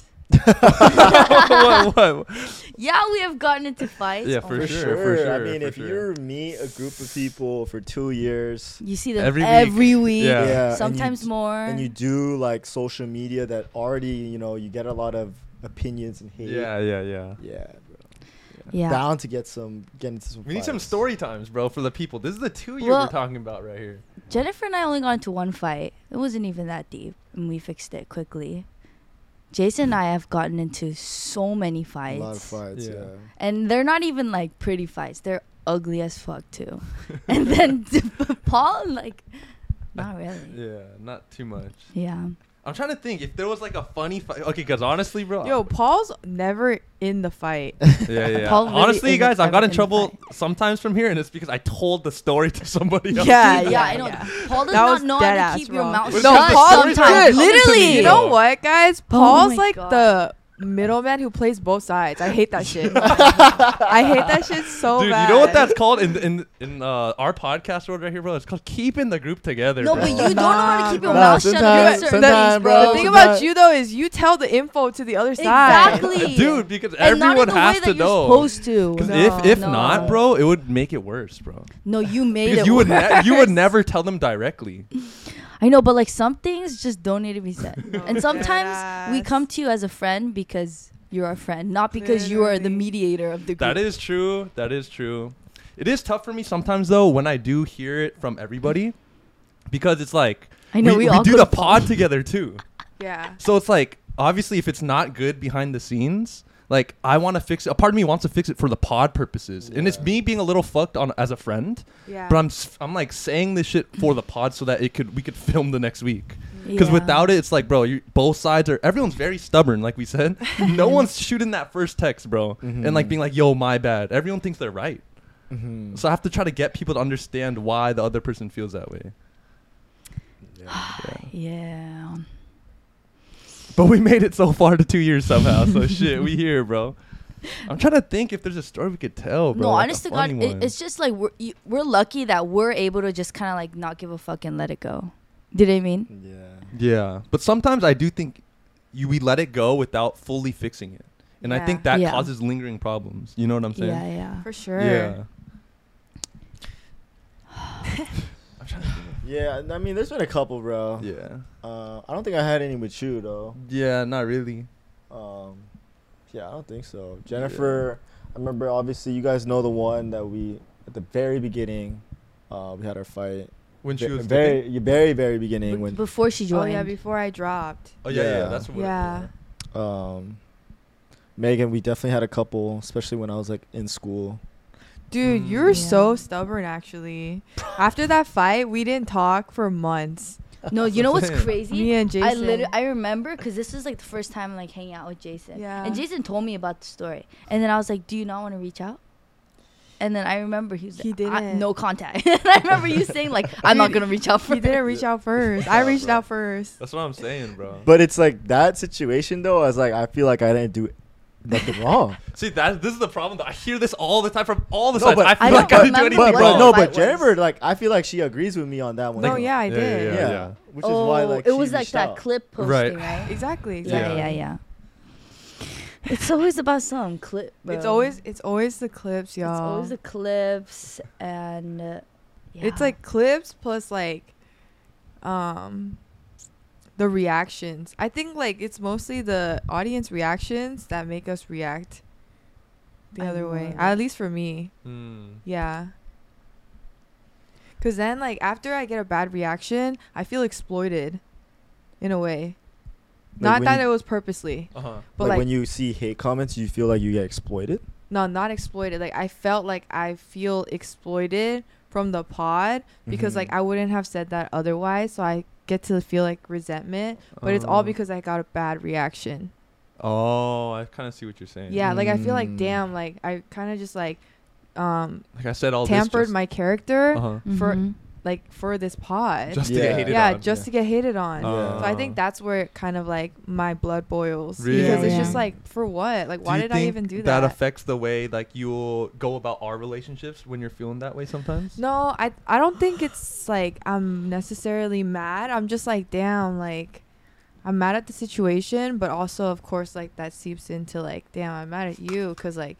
what? Yeah, we have gotten into fights. Yeah, Oh, for For sure, sure. for sure, I mean, for if sure. you meet a group of people for 2 years, You see them Every every week. week. Yeah. and Sometimes more. and you do like social media that already, you know, you get a lot of opinions and hate. Yeah. Yeah, bro. Yeah. Bound to get into some We need some fights. story times, bro, for the people. This is the 2 year Well- we're talking about right here. Jennifer and I only got into one fight. It wasn't even that deep, and we fixed it quickly. Jason and I have gotten into so many A fights. lot of fights, Yeah. yeah. And they're not even like pretty fights. They're ugly as fuck too. And then Paul, like, not really. Yeah, not too much. Yeah. I'm trying to think if there was like a funny fight. Okay, because honestly, bro. Yo, Paul's never in the fight. Yeah. Paul really Honestly, isn't guys, I've got ever in in trouble fight. sometimes from here, and it's because I told the story to somebody else. Yeah, Yeah, I know. yeah. Paul does That not was know dead how to ass keep your wrong. mouth No, shut Paul's sometimes. good. Literally. You know what, guys? Oh Paul's my like God. the middleman who plays both sides. I hate that shit. I hate that shit so Dude, bad. you know what that's called in our podcast world right here, bro? It's called keeping the group together. No, bro. but you don't know how to keep your Nah, mouth shut sometimes- against certain sometimes, things, bro. bro. The thing Sometimes- about you though is you tell the info to the other side. Exactly. Dude, because And not in everyone the way has that to you're know. supposed to. Because No. if No. not, bro, it would make it worse, bro. No, you made Because it you would worse. you would never tell them directly. I know, but like some things just don't need to be said. No, And sometimes we deadass. come to you as a friend because you're our friend, not because you are the Literally. mediator of the group. That is true. That is true. It is tough for me sometimes though when I do hear it from everybody, because it's like I know we all do go the to pod together too. Yeah. So it's like obviously if it's not good behind the scenes, like I want to fix it. A part of me wants to fix it for the pod purposes, and it's Yeah. me being a little fucked on as a friend. Yeah. But I'm like saying this shit for the pod so that we could film the next week. Because Yeah. without it, it's like, bro, both sides everyone's very stubborn, like we said. No one's shooting that first text, bro, and like being like, yo, my bad. Everyone thinks they're right. So I have to try to get people to understand why the other person feels that way. Yeah. But we made it so far to 2 years somehow. So shit, we here, bro. I'm trying to think if there's a story we could tell, bro. No, like a honest to God, funny one. it's just like we're lucky that we're able to just kind of like not give a fuck and let it go. Do you know what I mean? Yeah. Yeah, but sometimes I do think we let it go without fully fixing it, and I Yeah. think that Yeah. causes lingering problems. You know what I'm saying? Yeah, yeah. For sure. Yeah. I'm trying to think. Yeah, I mean, there's been a couple, bro. Yeah. I don't think I had any with you, though. Yeah, not really. Yeah, I don't think so. Jennifer, I remember, obviously, you guys know the one that we, at the very beginning, we had our fight. When she was very, very beginning. when Before she Oh joined. yeah, before I dropped. Oh yeah, Yeah. that's what. Yeah. Megan, we definitely had a couple, especially when I was like in school. Dude, you were so stubborn actually. After that fight, we didn't talk for months. No, you know what's Same. crazy? Me and Jason. I remember because this was like the first time like hanging out with Jason. Yeah. And Jason told me about the story, and then I was like, "Do you not want to reach out?" And then I remember he didn't. no contact. And I remember you saying like, I'm not gonna reach out first. He didn't reach out first. I reached out first. That's what I'm saying, bro. But it's like that situation though. I was like, I feel like I didn't do nothing wrong. See, this is the problem. Though. I hear this all the time from all the No, sides. but I feel I like don't I didn't do remember anything what But wrong. no, fight but was. Jennifer, like, I feel like she agrees with me on that one. No, Like, yeah, I did. yeah. Which is why like it she was like reached that out. clip posting, Right. right? Exactly. Yeah. It's always about some clip, bro. It's always the clips, y'all. It's always the clips and It's like clips plus like the reactions. I think like it's mostly the audience reactions that make us react the I other way. know. At least for me. Mm. Yeah. Cause then like after I get a bad reaction, I feel exploited in a way. Like Not when that you- it was purposely, Uh-huh. but like like when you see hate comments, you feel like you get exploited. no, not exploited. Like I felt like I feel exploited from the pod because Mhm. like I wouldn't have said that otherwise. So I get to feel like resentment, but it's all because I got a bad reaction. Oh, I kind of see what you're saying. Yeah, like I feel like Mm. damn, like I kind of just like Like I said, all tampered this my character Uh-huh. for Mhm. like for this pod. Just to Yeah. get hated yeah, on. just to get hated on. Oh. So I think that's where it kind of like my blood boils Really? because it's Yeah. just like for what? Like Do why you did I think even do that that? affects the way like you'll go about our relationships when you're feeling that way sometimes? No, I don't think it's like I'm necessarily mad. I'm just like damn, like I'm mad at the situation, but also of course like that seeps into like damn, I'm mad at you because like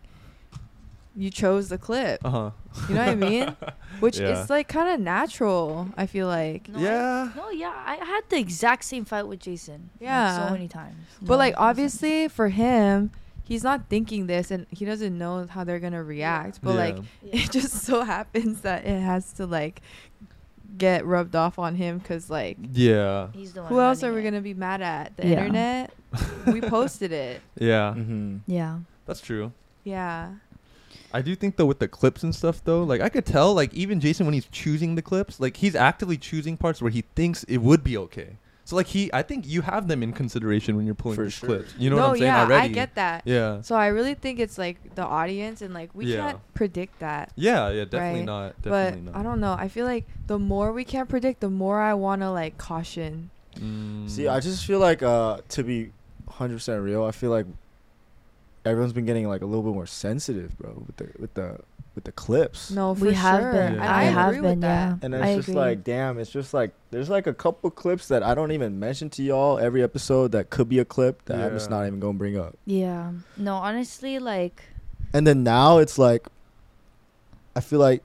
you chose the clip. Uh-huh. You know what I mean? Which Yeah. is like kind of natural. I feel like. No, Yeah. I had the exact same fight with Jason. like, Yeah. so many times. But like 100%. obviously for him, he's not thinking this and he doesn't know how they're gonna react. But like Yeah. it just so happens that it has to like get rubbed off on him because like Yeah. He's the one who else are running we it. gonna be mad at? The Yeah. internet? We posted it. Yeah. Mm-hmm. Yeah. That's true. Yeah. I do think though with the clips and stuff though, like I could tell like even Jason when he's choosing the clips, like he's actively choosing parts where he thinks it would be okay. So like I think you have them in consideration when you're pulling For these sure. clips. You know no, what I'm saying yeah, already? I get that. Yeah. So I really think it's like the audience and like we Yeah. can't predict that. Yeah, definitely Right. not. Definitely But not. I don't know. I feel like the more we can't predict, the more I want to like caution. See, I just feel like to be 100% real, I feel like everyone's been getting like a little bit more sensitive, bro, with the clips. No, for We have sure. been. And Yeah. I We have agree with been, that. yeah. And I it's just agree. like, damn, it's just like there's like a couple clips that I don't even mention to y'all every episode that could be a clip that I'm just Yeah. not even gonna bring up. Yeah. No, honestly, like And then now it's like, I feel like,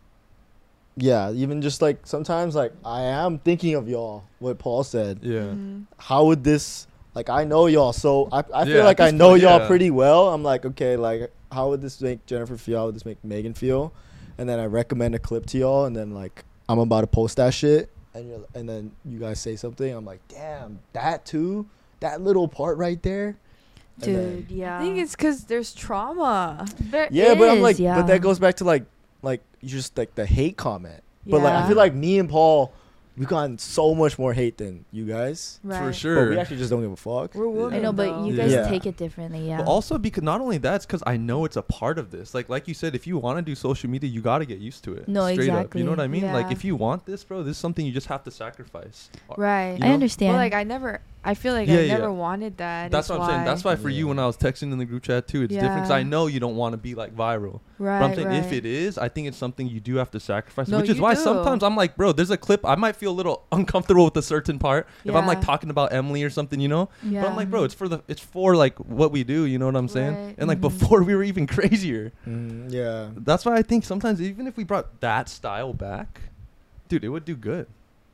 yeah, even just like sometimes like I am thinking of y'all, what Paul said. Yeah. Mhm. How would this, like I know y'all, so I Yeah, feel at like I this know point, y'all yeah. pretty well. I'm like, okay, like how would this make Jennifer feel? How would this make Megan feel? And then I recommend a clip to y'all, and then like I'm about to post that shit, and then you guys say something. I'm like, damn, that too, that little part right there. And then- dude, yeah. I think it's because there's trauma. There yeah, but I'm is, like, yeah. but that goes back to like you just like the hate comment. But like I Yeah. feel like me and Paul, we've gotten so much more hate than you guys. Right. For But sure. we actually just don't give a fuck. We're women. I know, but though. you guys Yeah. take it differently, yeah. But also because not only that, it's because I know it's a part of this. Like you said, if you want to do social media, you got to get used to it. No, Straight up. exactly. You know what I mean? Like Yeah. if you want this, bro, this is something you just have to sacrifice. Right. You I know? understand. Well, like I feel like Yeah, I yeah. never wanted that. That's what I'm saying. That's why for you, Yeah. when I was texting in the group chat too, it's different because I Yeah. know you don't want to be like viral. Right. But I'm saying if right. it is, I think it's something you do have to sacrifice. No, which is you why do. sometimes I'm like, bro, there's a clip I might feel a little uncomfortable with a certain part if I'm like Yeah. talking about Emily or something, you know. Yeah. But I'm like, bro, it's for like what we do. You know what I'm saying? Right. And like Mhm. before we were even crazier. Yeah. That's why I think sometimes even if we brought that style back, dude, it would do good.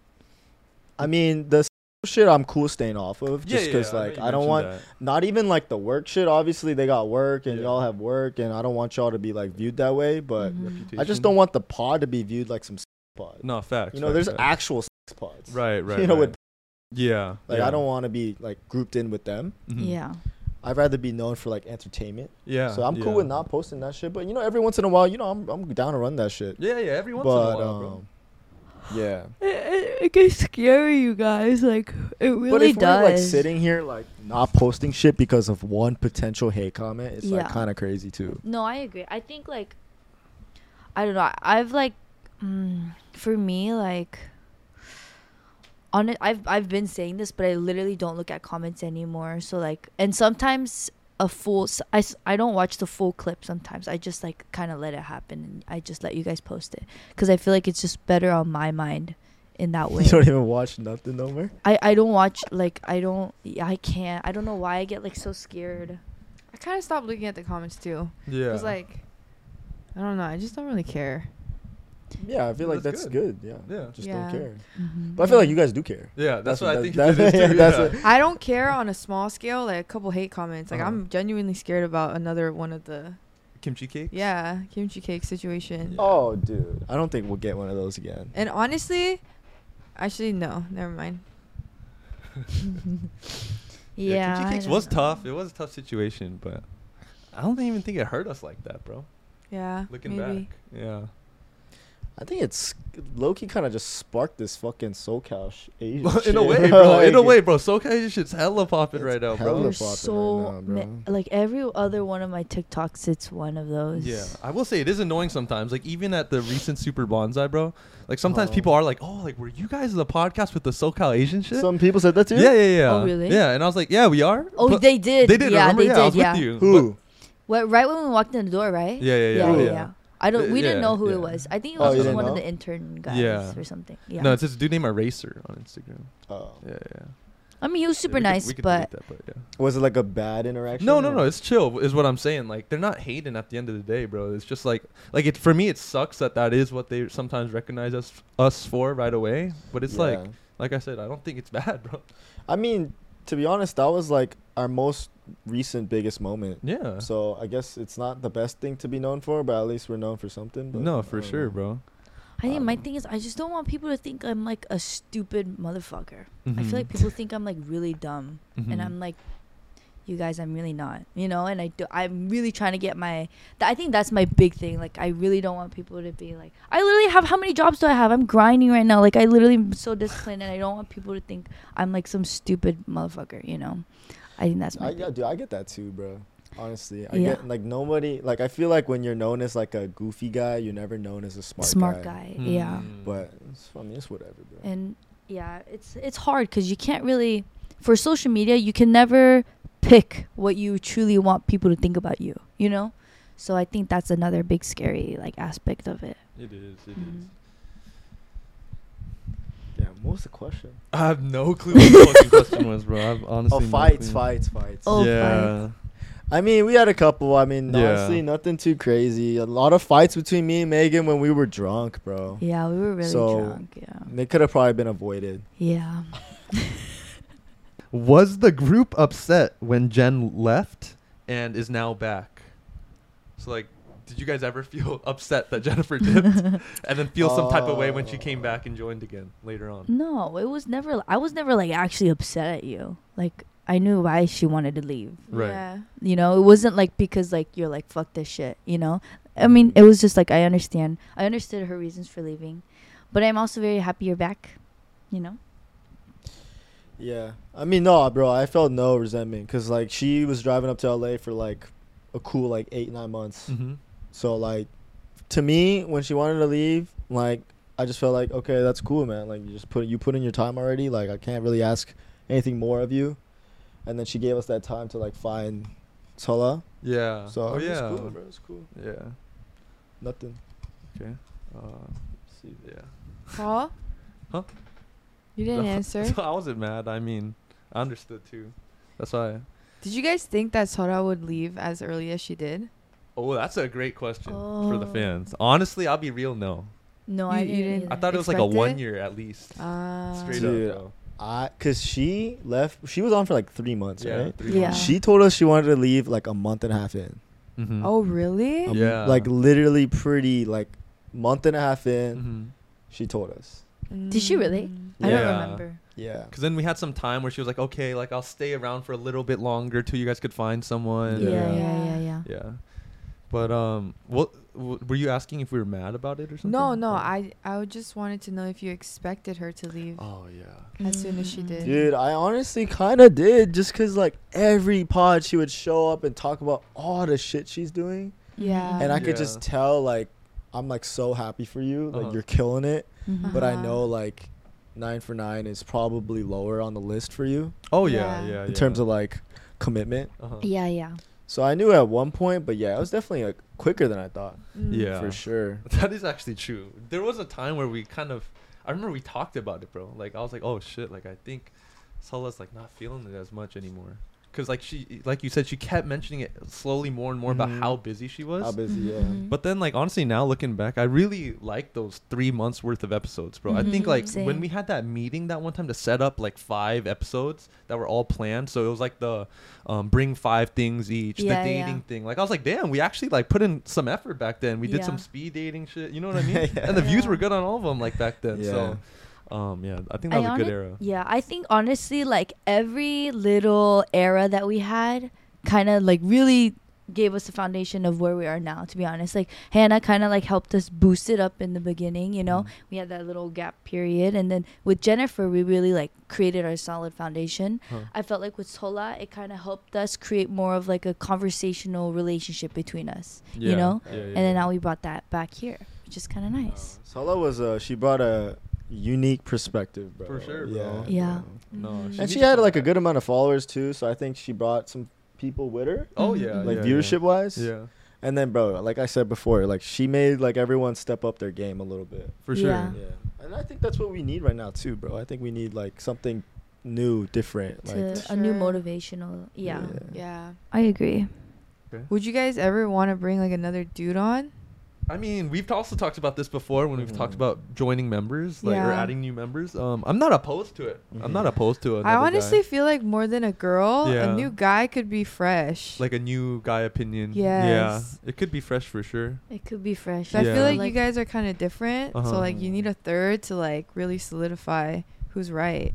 I mean, the shit I'm cool staying off of just because know like you I don't mentioned want not even like the work shit. Obviously they got work and Yeah. y'all have work, and I don't want y'all to be like viewed that way. But Mhm. that I just reputation. don't want the pod to be viewed like some pod. No facts. You know, facts, there's facts. actual pods. Right. You know, right. with Yeah. like yeah. I don't want to be like grouped in with them. Mhm. Yeah. I'd rather be known for like entertainment. Yeah. So I'm yeah. cool with not posting that shit. But you know, every once in a while, you know, I'm down to run that shit. Yeah. Every once But in a while, bro. yeah. It gets scary, you guys. Like, it really But if does. we're like sitting here like not posting shit because of one potential hate comment, it's like Yeah. kind of crazy too. No, I agree. I think like I don't know. I've like, for me, like, on it, I've been saying this, but I literally don't look at comments anymore. So like, and sometimes I don't watch the full clip. Sometimes I just like kind of let it happen, and I just let you guys post it because I feel like it's just better on my mind in that way. You don't even watch nothing no more? I don't watch, like, I can't. I don't know why I get like so scared. I kind of stopped looking at the comments too. Yeah. It was like, I don't know. I just don't really care. Yeah, I feel like that's good. Yeah. Yeah. Just Yeah. don't care. Mm-hmm. But I feel like you guys do care. Yeah, that's what I think that's- it is too. that's yeah. what- I don't care on a small scale, like a couple hate comments. Like, Uh-huh. I'm genuinely scared about another one of the, Kimchi cake? kimchi cake situation. Oh, dude. I don't think we'll get one of those again. And honestly, actually, no. Never mind. Yeah. Kimchi I cakes don't was know. tough. It was a tough situation, but I don't even think it hurt us like that, bro. Yeah. Looking maybe. back. Yeah. I think it's low-key kind of just sparked this fucking SoCal Asian in shit, a way, bro. In a Like, way, bro. SoCal Asian shit's hella popping It's right now, hella bro. There's popping so right now, bro. like every other one of my TikToks, it's one of those. Yeah, I will say it is annoying sometimes. Like even at the recent Super Bonsai, bro. Like sometimes Oh. people are like, "Oh, like were you guys the podcast with the SoCal Asian shit?" Some people said that too? Yeah. Oh, really? Yeah, and I was like, "Yeah, we are." Oh, But they did. They did. Yeah, remember? they Yeah, did. I was Yeah. with you. Who? Right when we walked in the door, right? Yeah. Yeah. I don't. We didn't Yeah, know who yeah. it was. I think it Oh, was you just didn't one of know? the intern guys Yeah. or something. Yeah. No, it's this dude named Eraser on Instagram. Oh. Yeah. I mean, he was super Yeah, we could- nice, we could but delete that, yeah. Was it like a bad interaction? No, or- it's chill. Is what I'm saying. Like they're not hating at the end of the day, bro. It's just like it for me. It sucks that is what they sometimes recognize us for right away. But it's Yeah. like I said, I don't think it's bad, bro. I mean, to be honest, that was like our most recent biggest moment. Yeah. So I guess it's not the best thing to be known for, but at least we're known for something. But No, I for don't sure, know. bro. I think my thing is I just don't want people to think I'm like a stupid motherfucker. I Mhm. feel like people think I'm like really dumb, Mhm. and I'm like, you guys, I'm really not. You know, and I'm really trying to get I think that's my big thing. Like, I really don't want people to be like, I literally have, how many jobs do I have? I'm grinding right now. Like, I literally am so disciplined, and I don't want people to think I'm like some stupid motherfucker. You know, I think that's my. Dude, I get that too, bro. Honestly, I Yeah. get like nobody. Like I feel like when you're known as like a goofy guy, you're never known as a smart guy. Yeah. Mm. But I mean, it's whatever, bro. And yeah, it's hard because you can't really, for social media, you can never pick what you truly want people to think about you, you know? So I think that's another big scary like aspect of it. It is. Mhm. Yeah, what was the question? I have no clue what the fucking question was, bro. I've honestly. Oh, no fights. clue. Oh, yeah. I mean, we had a couple. I mean, Yeah. honestly, nothing too crazy. A lot of fights between me and Megan when we were drunk, bro. Yeah, we were really So- drunk. Yeah. They could have probably been avoided. Yeah. Was the group upset when Jen left and is now back? So like, did you guys ever feel upset that Jennifer dipped, and then feel some type of way when she came back and joined again later on? No, it was never. I was never like actually upset at you. Like, I knew why she wanted to leave. Right. Yeah. You know, it wasn't like because like you're like fuck this shit, you know? I mean, it was just like I understood her reasons for leaving. But I'm also very happy you're back, you know? Yeah. I mean, no, bro. I felt no resentment because, like, she was driving up to LA for, like, a cool, like, 8-9 months. Mm-hmm. So, like, to me, when she wanted to leave, like, I just felt like, okay, that's cool, man. Like, you put in your time already. Like, I can't really ask anything more of you. And then she gave us that time to, like, find Tola. Yeah. So, yeah. it's cool, bro. It's cool. Yeah. Nothing. Okay. Let's see. Yeah. Paul? Huh? You didn't answer. So I wasn't mad. I mean, I understood too. That's why. Did you guys think that Sora would leave as early as she did? Oh, that's a great question for the Oh. fans. Honestly, I'll be real. No, No, You- I you didn't. didn't- either. I thought it was like a Expected? 1 year at least. Straight Dude. up. Though. Cause she left. She was on for like 3 months, Yeah. right? 3 Yeah. months. She told us she wanted to leave like a month and a half in. Mm-hmm. Oh, really? Yeah. Like literally pretty like month and a half in. Mm-hmm. She told us. Did she really? Mm. I don't Yeah. remember. Yeah. Because then we had some time where she was like, okay, like I'll stay around for a little bit longer till you guys could find someone. Yeah, Yeah. yeah. Yeah. But what were you asking if we were mad about it or something? No. Or- I just wanted to know if you expected her to leave Oh yeah. as soon as she Mm. did. Dude, I honestly kind of did just because, like, every pod she would show up and talk about all the shit she's doing. Yeah. And I could Yeah. just tell, like, I'm like so happy for you, like Uh-huh. you're killing it. Mhm. But I Uh-huh. know like 9 for 9 is probably lower on the list for you Oh Yeah. yeah. in terms of like commitment. Uh-huh. Yeah, yeah. So I knew at one point, but yeah, it was definitely like quicker than I thought, Yeah. for sure. That is actually true. There was a time where we kind of, I remember we talked about it, bro. Like I was like, oh shit, like I think Sola's like not feeling it as much anymore. Cause like she, like you said, she kept mentioning it slowly more and more about Mhm. how busy she was. How busy, yeah. Mhm. But then, like, honestly, now looking back, I really like those 3 months worth of episodes, bro. I think, Mhm, like, same. when we had that meeting that one time to set up, like, 5 episodes that were all planned. So it was like the bring 5 things each, Yeah, the yeah. dating thing. Like, I was like, damn, we actually, like, put in some effort back then. We did some Yeah. speed dating shit. You know what I mean? Yeah. And the views Yeah. were good on all of them, like, back then. So, yeah, I think that was a good era. Yeah, I think honestly, like every little era that we had kind of like really gave us the foundation of where we are now, to be honest. Like Hannah kind of like helped us boost it up in the beginning, you know. We had that little gap period, and then with Jennifer we really like created our solid foundation. Huh. I felt like with Sola it kind of helped us create more of like a conversational relationship between us, you know. Yeah, yeah, And then now we brought that back here, which is kind of nice. Sola was she brought a unique perspective, bro. For sure, bro. Yeah. No, Mhm. And needs she to had come like a back. good amount of followers too, so I think she brought some people with her, Oh, Mhm. yeah. like yeah, viewership wise. Yeah. And then, bro, like I said before, like she made like everyone step up their game a little bit. For sure. Yeah. Yeah, and I think that's what we need right now too, bro. I think we need like something new, different. To Like, a new Sure. motivational. Yeah. Yeah. I agree. Would you guys ever want to bring like another dude on? I mean, we've also talked about this before when we've talked Mhm. about joining members, like or Yeah. adding new members. I'm not opposed to it. I'm not Mhm. opposed to it. I honestly feel like more than a girl, Yeah. a new guy could be fresh. like a new guy opinion. Yes. Yeah, it could be fresh for sure. It could be fresh. So I Yeah. feel like you guys are kind of different. Uh-huh. So like you need a third to like really solidify who's right.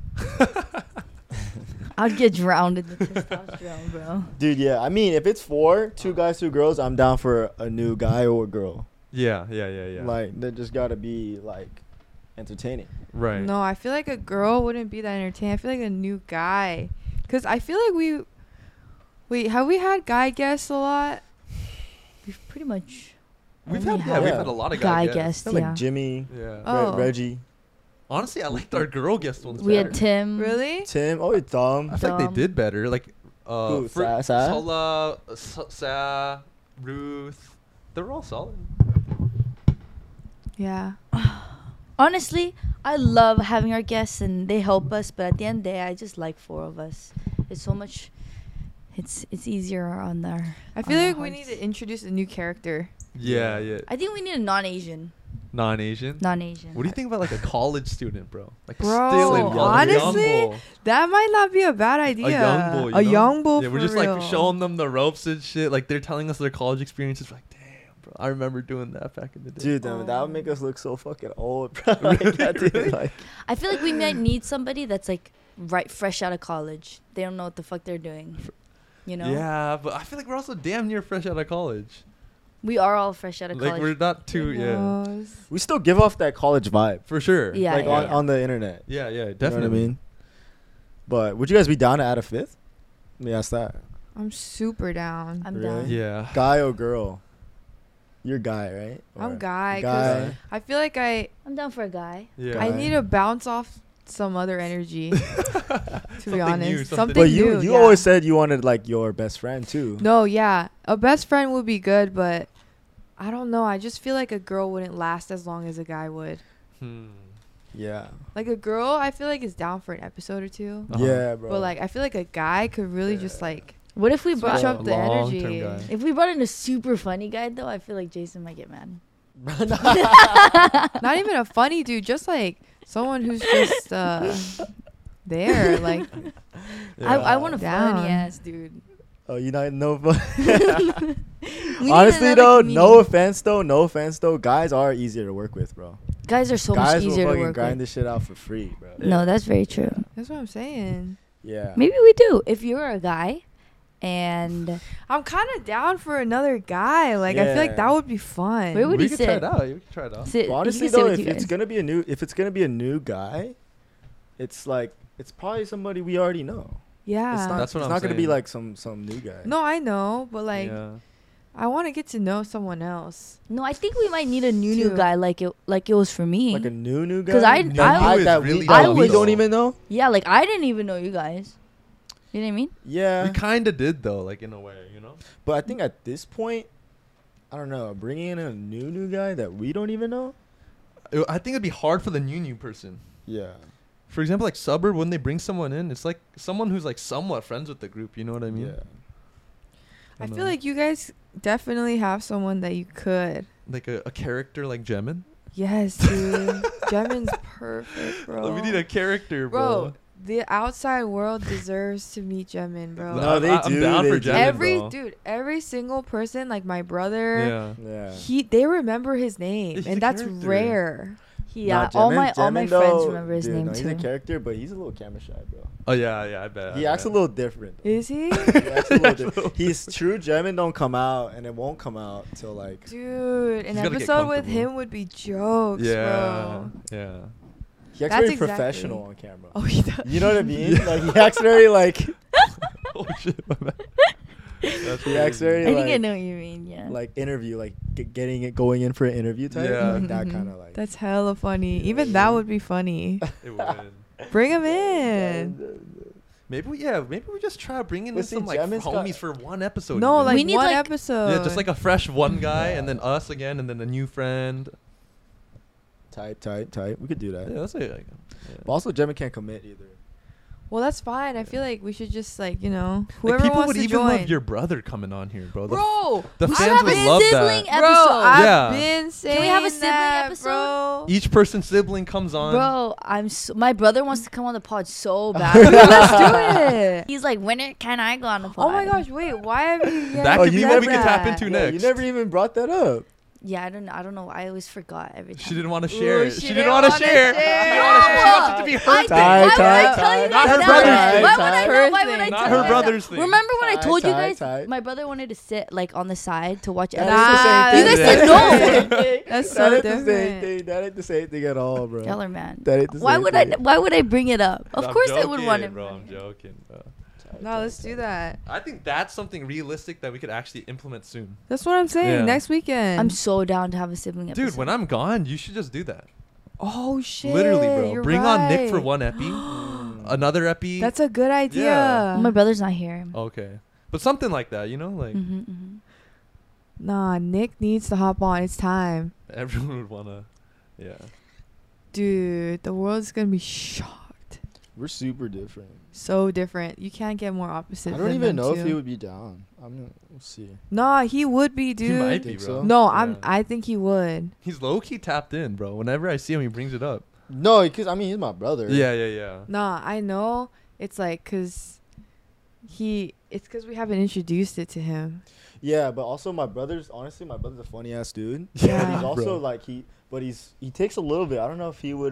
I'd get drowned in the testosterone, bro. dude, yeah. I mean, if it's 2 guys, 2 girls, I'm down for a new guy or a girl. Yeah. Like, they just gotta be like entertaining. Right. No, I feel like a girl wouldn't be that entertaining. I feel like a new guy, cause I feel like wait, have we had guy guests a lot? We've pretty much We've only had we've had a lot of guy guys. guests. Like Yeah. Jimmy, Yeah. Oh. Reggie, Honestly, I liked our girl guest ones. We better. had Tim. Really? Tim. Oh, Tom. I feel like they Dumb. did better. Like Who, for Sa? Sola, Sa, Ruth, they were all solid. Yeah. Honestly, I love having our guests and they help us, but at the end of the day, I just like 4 of us. It's so much. It's easier on our. I feel on our like we need hearts. to introduce a new character. Yeah, yeah. I think we need a non-Asian. Non-Asian. Non-Asian. What do you think about like a college student, bro? Like Bro, still in honestly, young bull. That might not be a bad idea. A young bull. You A know? young bull. Yeah, we're for just real. like showing them the ropes and shit. Like they're telling us their college experiences. We're like, damn, bro, I remember doing that back in the day. Dude, that would make us look so fucking old, bro. Like, that dude, Really? like, I feel like we might need somebody that's like right fresh out of college. They don't know what the fuck they're doing. You know? Yeah, but I feel like we're also damn near fresh out of college. We are all fresh out of Like college. we're not too, Who yeah, knows? we still give off that college vibe. for sure. Yeah, like yeah, yeah. on the internet. yeah, You know definitely. what I mean? But would you guys be down to add a 5th? Let me ask that. I'm super down. I'm Really? down. Yeah. Guy or girl? You're guy, right? I'm Or guy. 'Cause Guy. I feel like I I'm down for a guy. Yeah. I Guy. need to bounce off some other energy. To be Something honest, new, something- something But you new. you yeah. always said you wanted like your best friend too. No, yeah, a best friend would be good, but I don't know. I just feel like a girl wouldn't last as long as a guy would. Yeah. Like a girl, I feel like is down for an episode or 2, Uh-huh. Yeah, bro. but like I feel like a guy could really just like What if we switch brought Bro, up the long-term energy. guy. if we brought in a super funny guy though? I feel like Jason might get mad. Not even a funny dude, just like someone who's just there. Like I want a Down. funny ass dude. Oh, you not no. We need Honestly another though, comedian. no offense though, guys are easier to work with, bro. Guys are so Guys much easier will to fucking work grind with. this shit out for free, bro. No, that's very true. that's what I'm saying. Yeah. Maybe we do. If you're a guy, and I'm kind of down for another guy. Like I feel like Yeah. that would be fun. Where would we he could sit? try it out. We could try it out. sit, Well, he honestly can sit though, with if you it's guys. gonna be a new guy, it's like it's probably somebody we already know. Yeah. It's not, That's what it's I'm not gonna be saying. like some new guy. No, I know, but like yeah. I want to get to know someone else. No, I think we might need a new Too. guy like it was for me. Like a new guy. 'Cause I that really we dope. don't even know. Yeah, like I didn't even know you guys. You know what I mean? Yeah, We kind of did though, like in a way, you know. but I think at this point, I don't know. Bringing in a new guy that we don't even know. I think it'd be hard for the new person. Yeah. For example, like Suburb, when they bring someone in, it's like someone who's like somewhat friends with the group. You know what I mean? Yeah. I know. feel like you guys definitely have someone that you could. Like a character like Jemin. Yes, dude. Jemin's perfect, bro. We need a character, Bro, the outside world deserves to meet Jemin, bro. No, they I'm do, down they for do. Jemin, bro. Every single person, like my brother, Yeah. Yeah. they remember his name, He's and a that's character. rare. Yeah, Nah, all my Jemin, friends though, remember his dude, name no, too. He's a character, but he's a little camera shy, bro. Oh yeah, I bet. He acts a little different. Though. Is he? He acts a little different. He's true. Jemin don't come out, and it won't come out till like. Dude, an He's gotta get episode with comfortable. him would be jokes, Yeah. bro. Yeah. He acts That's very exactly- professional on camera. Oh, he does. You know what I mean? Like he acts very like. Oh shit, my bad. That's He acts crazy. very I think I like, know what you mean. Yeah. like interview, like getting it, going in for an interview type. Yeah. Like that Mhm. kind of like. That's hella funny. Yeah, Even yeah. that would be funny. It would. Bring him in. Maybe we just try bringing in But see, some like Jemin's got- homies for one episode. No, even. like We need, one like- episode. yeah, just like a fresh one guy, Yeah. and then us again, and then a new friend. Tight. We could do that. Yeah, that's it. Like, But also, Jemin can't commit either. Well, that's fine. I feel like we should just like Like, whoever people wants would to even join. love your brother coming on here, bro. Bro, the We fans should have would a love sibling that. bro, episode. I've Yeah. been saying we have a sibling that, episode? bro. Each person's sibling comes on. Bro, my brother wants to come on the pod so bad. Let's do it. He's like, when can I go on the pod? Oh my gosh, wait, why have you yet That Oh, could be you what we never- could tap into Yeah, next. you never even brought that up. Yeah, I don't know. I always forgot every time. She didn't want to share Ooh, it. she She didn't didn't want to wanna share. share. She didn't want to share. She wants it to be her thing. Ty, Why would Ty, I tell you Ty. Not her that? brother's Why thing. would I Ty. know? Why would I Not tell her you brother's that? thing. Remember when I Ty, told you Ty, guys Ty. my brother wanted to sit like on the side to watch That episodes? ain't the Nah, same You guys thing. said no. That's That so ain't the same different. thing. That ain't the same thing at all, bro. Y'all are mad. That ain't the Why same would thing. Why would I bring it up? Of I'm course I would joking, want to. bro. I'm joking, bro. No, let's do that. I think that's something realistic that we could actually implement soon. That's what I'm saying. Yeah. Next weekend. I'm so down to have a sibling episode. Dude, when I'm gone, you should just do that. Oh shit. Literally, bro. You're Bring on Nick for right. one epi, another epi. That's a good idea. Yeah. my brother's not here. Okay, but something like that, you know, like Mm-hmm. Nah, Nick needs to hop on. It's time. everyone would wanna. Yeah. Dude, the world's gonna be shocked. We're super different. So different. You can't get more opposite. I don't than even them know two. if he would be down. We'll see. Nah, he would be, He dude. might be, Think bro. so? No, Yeah. I think he would. He's low key tapped in, bro. Whenever I see him, he brings it up. No, because I mean he's my brother. Yeah. Nah, I know. It's like cause it's cause we haven't introduced it to him. Yeah, but also my brother's honestly a funny ass dude. Yeah. But he's also Bro. like he takes a little bit. I don't know if he would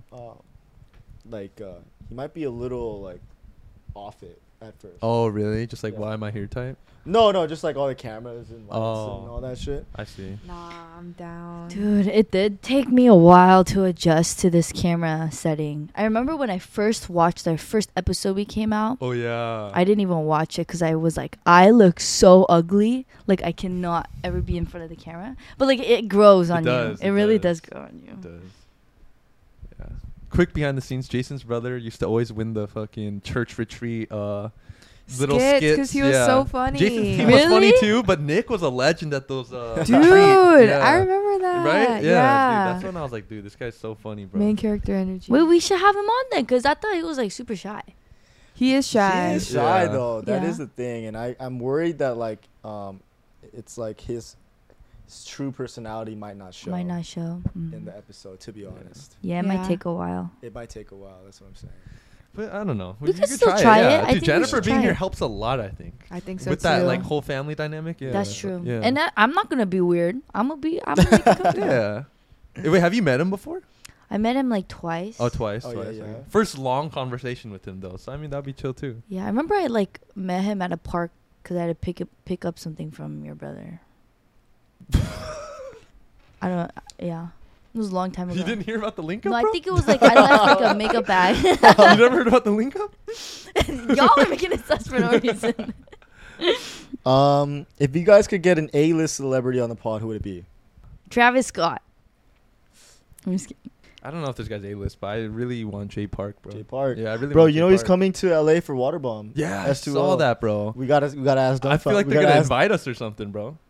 he might be a little like off it at first. Oh, really? Just like, Yeah. why am I here type? No, just like all the cameras and lights Oh. and all that shit. I see. Nah, I'm down. Dude, it did take me a while to adjust to this camera setting. I remember when I first watched the first episode we came out. Oh, yeah. I didn't even watch it because I was like, I look so ugly. Like, I cannot ever be in front of the camera. But, like, it grows on does, you. it It really does. does grow on you. It does. Yeah. Quick behind the scenes, Jason's brother used to always win the fucking church retreat little skits. Because he was yeah. so funny. Jason's team was funny Really? too, but Nick was a legend at those Dude, Yeah. I remember that. Right? Yeah. Yeah. Dude, that's when I was like, dude, this guy's so funny, bro. Main character energy. Wait, we should have him on then because I thought he was, like, super shy. He is shy. He is shy Yeah. though. That is Yeah. the thing, and I'm worried that like it's like his true personality might not show Might not show. in the episode. To be honest, Yeah, it might Yeah. take a while. it might take a while. That's what I'm saying. But I don't know. We You could could still try it. Yeah. I Dude, think we Jennifer should being try here it. helps a lot, I think. I think so With too. that like whole family dynamic. Yeah. That's true. Yeah. And I'm not going to be weird. I'm going to make it comfortable. yeah. Wait, have you met him before? I met him, like, twice. Oh, twice. Oh, twice. yeah. Okay. First long conversation with him though, so I mean that'd be chill too. Yeah, I remember I, like, met him at a park because I had to pick up something from your brother. I don't. Yeah, it was a long time ago. You didn't hear about the link up, No, I bro? think it was like I left like a makeup bag. You never heard about the link up? Y'all are making it sus for no reason. If you guys could get an A-list celebrity on the pod, who would it be? Travis Scott. I'm just kidding. I don't know if this guy's A-list, but I really want Jay Park, bro. Jay Park. Yeah, I really Bro, want you Jay know he's Park. coming to LA for Waterbomb. Yeah, I S2O. saw that, bro. We gotta ask Dumb. I feel like we they're gotta gonna ask- invite us or something, bro.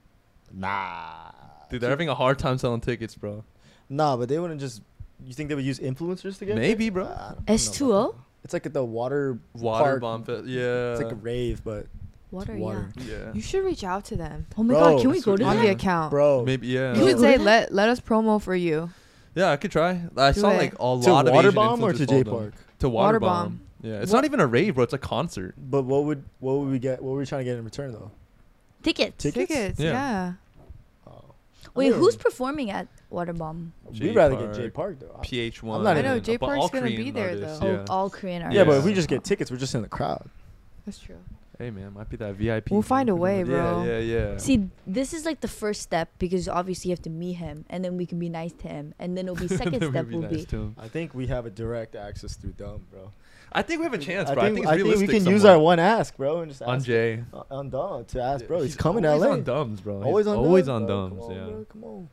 Nah. Dude, they're having a hard time selling tickets, bro. Nah, but they wouldn't just. You think they would use influencers to get? Maybe, there? bro. I don't know about S2O? that. It's like at the water Water park. bomb. Yeah. It's like a rave, but Water, water. Yeah. You should reach out to them Oh my Bro, god, can we go to on that? the account. bro. Maybe, yeah. You should Go say to that? let us promo for you. Yeah, I could try. I Do saw it. like a To lot of Asian Waterbomb or influencers to follow J them. Park? To Waterbomb. Waterbomb. Yeah, it's What? not even a rave, bro. It's a concert. But what would we get? What were we trying to get in return though? Tickets. Tickets? Yeah. Yeah. Oh. Wait, I mean, who's performing at Waterbomb? J We'd rather Park, get J Park though. PH1. I'm not I know, even- J but Park's all gonna be Korean there, artists, though. Oh, Yeah. all Korean Yeah, artists. but if we Yeah. just get tickets, we're just in the crowd. That's true. Hey, man, might be that VIP. We'll find a man. way, bro. Yeah, yeah, yeah. See, this is like the first step because obviously you have to meet him and then we can be nice to him and then it'll be second Then step we'd will nice be. to him. I think we have a direct access through Dumb, bro. I think we have a chance, I bro. think, it's I think we realistic can use somewhat. our one ask, bro, and just on ask Jay. on Dumb to ask, bro. Yeah, He's coming to always LA. on Dumbs, bro. Always He's on always Dumb, on bro. Dumbs, Come on, yeah. bro, come on.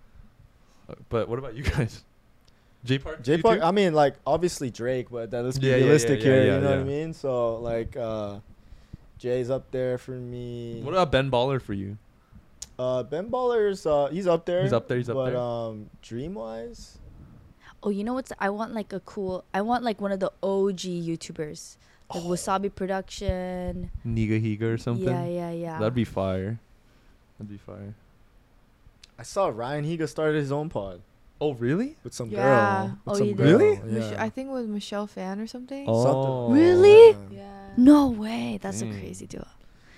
But what about you guys? J Park. J You Park. too? I mean, like obviously Drake, but let's be Yeah, yeah, realistic yeah, here. yeah, You know what I yeah. mean? So like, Jay's up there for me. What about Ben Baller for you? Ben Baller's he's up there. He's up there, he's up but, there. Dream wise, Oh, you know what's I want like one of the OG YouTubers. Like Wasabi Production. Niga Higa or something? Yeah. That'd be fire. That'd be fire. I saw Ryan Higa started his own pod Oh, really? with some Yeah. girl. With Oh, some he did? girl. Really? Yeah. I think with Michelle Fan or something. Oh. Really? Yeah. No way. That's a Dang. crazy duo.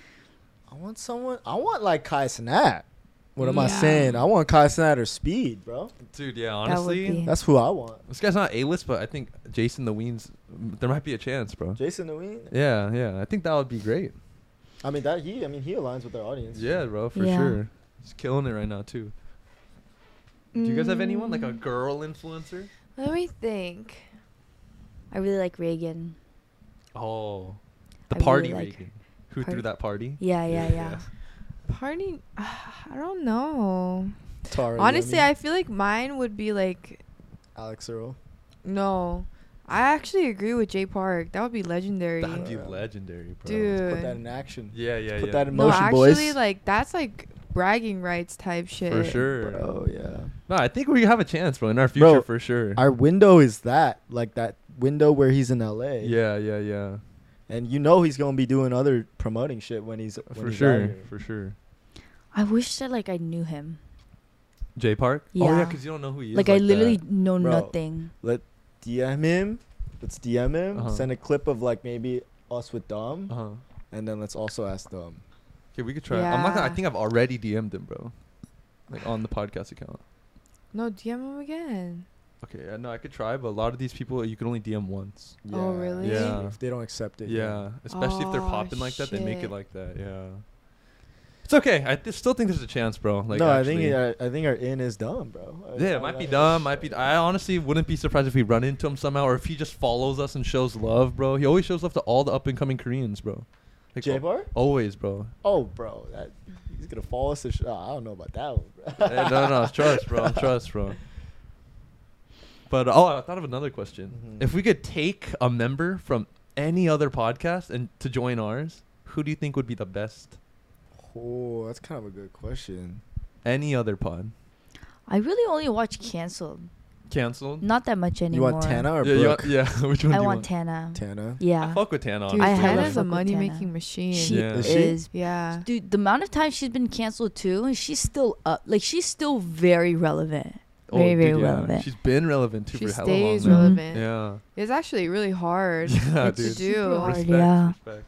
I want someone. I want like Kai Cenat. What am I Yeah. saying? I want Kai Cenat or Speed, bro. Dude, yeah, That would honestly. be- That's who I want. This guy's not A-list, but I think Jason the Weens, there might be a chance, bro. Jason Nguyen. Yeah, yeah. I think that would be great. I mean that he. I mean he aligns with our audience. Yeah, bro, for Yeah. sure. He's killing it right now, too. Do you guys have anyone? Like a Mm, girl influencer? Let me think. I really like Reagan. Oh. The I really party like Reagan. Who Party- threw that party? Yeah. Party. I don't know. Tara Honestly, Yemi, I feel like mine would be like Alex Earl. no. I actually agree with Jay Park. That would be legendary. That'd be Yeah. legendary, bro. Dude. Put that in action. Yeah, yeah, Put yeah. that in No, motion, actually, boys. like that's like bragging rights type shit. For sure. Bro, yeah. No, I think we have a chance, bro, in our future, Bro, for sure. Our window is that window where he's in LA. Yeah, yeah, yeah. And you know he's gonna be doing other promoting shit when he's when For he's out sure, here. for sure. I wish that like I knew him. J Park? Oh, yeah, Yeah. because you don't know who he is. Like I literally that. know Bro. nothing. DM him. Let's DM him. Uh-huh. Send a clip of like maybe us with Dom, Uh-huh. and then let's also ask Dom. Okay, we could try. I'm not gonna, I Yeah. think I've already DM'd him, bro. Like on the podcast account. No, DM him again. Okay, yeah, no, I could try, but a lot of these people you can only DM once. Oh, really? Yeah. If they don't accept it. Yeah, especially if they're Oh, popping like that, they make it shit. like that. Yeah. It's okay. Still think there's a chance, bro. Like, no, actually. I think our in is Dom, bro. Yeah, it might be dumb. Might be. I honestly wouldn't be surprised if we run into him somehow, or if he just follows us and shows love, bro. He always shows love to all the up and coming Koreans, bro. Like, J Bar? always, bro. Oh, bro, he's gonna follow us. I don't know about that one, bro. No, trust, bro. Trust, bro. But I thought of another question. Mhm. If we could take a member from any other podcast and to join ours, who do you think would be the best? Oh, that's kind of a good question. Any other pod? I really only watch Canceled. Canceled? Not that much You anymore. want Tana or Yeah, you Brooke? want, yeah. Which one I do you want Tana. Tana. I Yeah. fuck with Tana. Dude, I honestly. hella Tana's a fuck with money Tana. making machine. She Yeah. Is she? is. Yeah. Dude, the amount of time she's been canceled too, and she's still up. Like she's still very relevant. Very, very dude, yeah. relevant. She's been relevant too She for hella long. stays now. relevant. Yeah. It's actually really hard Yeah, to dude. do. Hard, Respect, yeah. respect.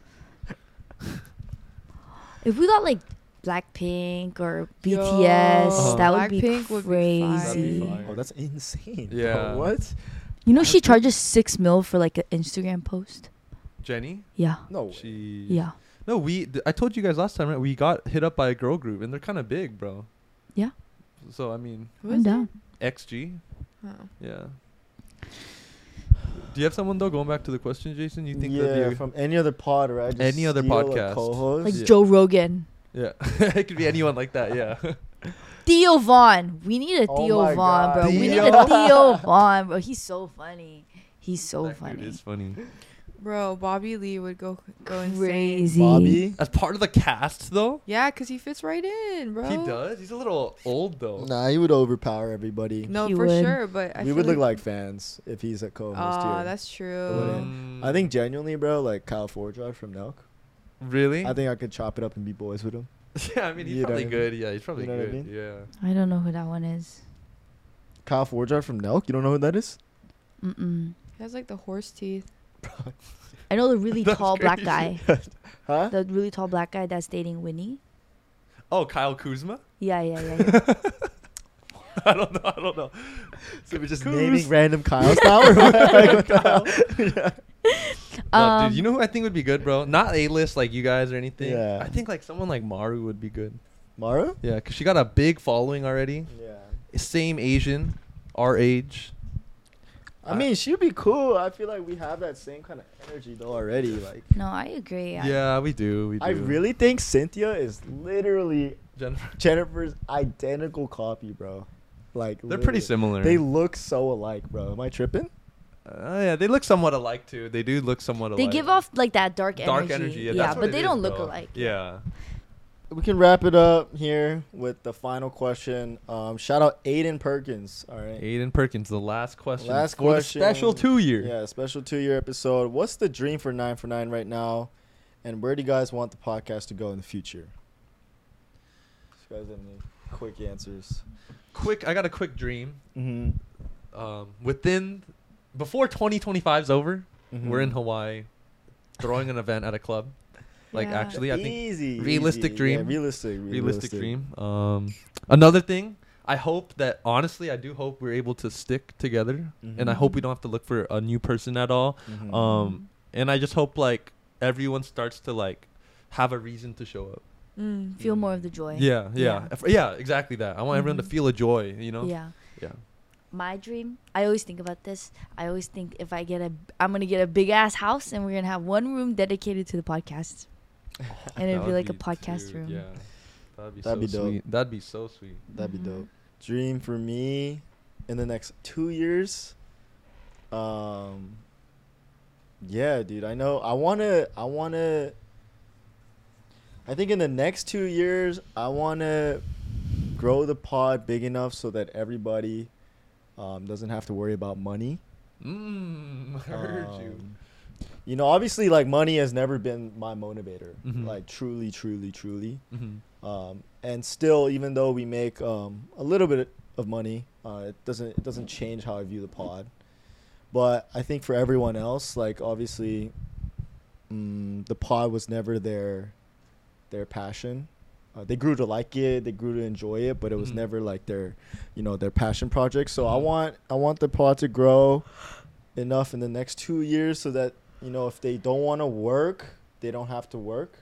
If we got like Blackpink or Yo, BTS, that would be Blackpink would be fire. That'd be crazy. fire. Oh, that's insane. bro. Yeah. What? You know she charges $6 million for like an Instagram post. Jenny? Yeah. No. way. She. Yeah. No, I told you guys last time, right? We got hit up by a girl group, and they're kind of big, bro. Yeah. So I mean, Who I'm is it? down. XG. Oh. Yeah. Do you have someone though? Going back to the question, Jason, you think yeah, that'd be from any other pod, right? Just Any other steal a podcast. co-host? Like Yeah. Joe Rogan. Yeah, it could be anyone like that. Yeah. Theo Vaughn. We need a Oh Theo my Vaughn, God. bro. We need Theo. a Theo Vaughn, bro. He's so funny. He's so That funny. dude is funny. Bro, Bobby Lee would go insane. Crazy. Bobby. As part of the cast, though. Yeah, because he fits right in, bro. He does. He's a little old though. Nah, he would overpower everybody. No, He for would. sure, but I We feel would look like fans if he's a co-host Oh, here. that's Wouldn't. true. I think genuinely, bro, like Kyle Forge from Nelk. Really? I think I could chop it up and be boys with him. Yeah, I mean he's You know probably what I mean? good. Yeah, he's probably You know what I good. mean? Yeah. I don't know who that one is. Kyle Forge from Nelk. You don't know who that is? Mm-mm. He has like the horse teeth. I know the really That's tall black guy. crazy. Huh? The really tall black guy that's dating Winnie. Oh, Kyle Kuzma? Yeah. I don't know. So we're just Kuz. naming random Kyles now? Or what? Like, what the hell? Yeah. No, dude, you know who I think would be good, bro? Not A-list like you guys or anything. Yeah. I think like someone like Maru would be good. Maru? Yeah, because she got a big following already. Yeah. Same Asian, our age. I mean, she'd be cool. I feel like we have that same kind of energy though already. Like, No, I agree. Yeah, we do. I really think Cynthia is literally Jennifer. Jennifer's identical copy, bro. Like, They're pretty literally. similar. They look so alike, bro. Am I tripping? Yeah, they look somewhat alike too. They do look somewhat They alike. give off like that dark energy. dark energy. Yeah, that's what but it they is, don't look bro. alike. Yeah. We can wrap it up here with the final question. Shout out Aiden Perkins. All right. Aiden Perkins, the last question. Last for question. the special 2-year. Yeah, special 2-year episode. What's the dream for 9 for 9 right now? And where do you guys want the podcast to go in the future? You guys have any quick answers? I got a quick dream. Mm-hmm. Before 2025 is over, we're in Hawaii, throwing an event at a club. Like Yeah. actually, I think easy. realistic easy. dream. Yeah, realistic dream. Another thing, I hope that honestly, I do hope we're able to stick together, and I hope we don't have to look for a new person at all. Mhm. And I just hope like everyone starts to like have a reason to show up. Feel more of the joy. Yeah, Yeah. yeah, exactly that. I want everyone to Mhm. feel a joy, you know. Yeah. Yeah. My dream, I always think about this. I always think if I'm gonna get a big ass house and we're gonna have one room dedicated to the podcast, and it'd That be would like a podcast dude, room. Yeah, that'd be That'd so be dope. sweet. That'd be so sweet. That'd be Mhm. dope. Dream for me in the next 2 years. Yeah, dude. I know. I think in the next 2 years, I wanna grow the pod big enough so that everybody doesn't have to worry about money. I heard you. You know, obviously, like, money has never been my motivator. Mhm. Like, truly. Mm-hmm. And still, even though we make a little bit of money, it doesn't change how I view the pod. But I think for everyone else, like, obviously, the pod was never their passion. They grew to like it, they grew to enjoy it, but it was Mhm. never like their passion project. So I want the pod to grow enough in the next 2 years so that, you know, if they don't want to work, they don't have to work.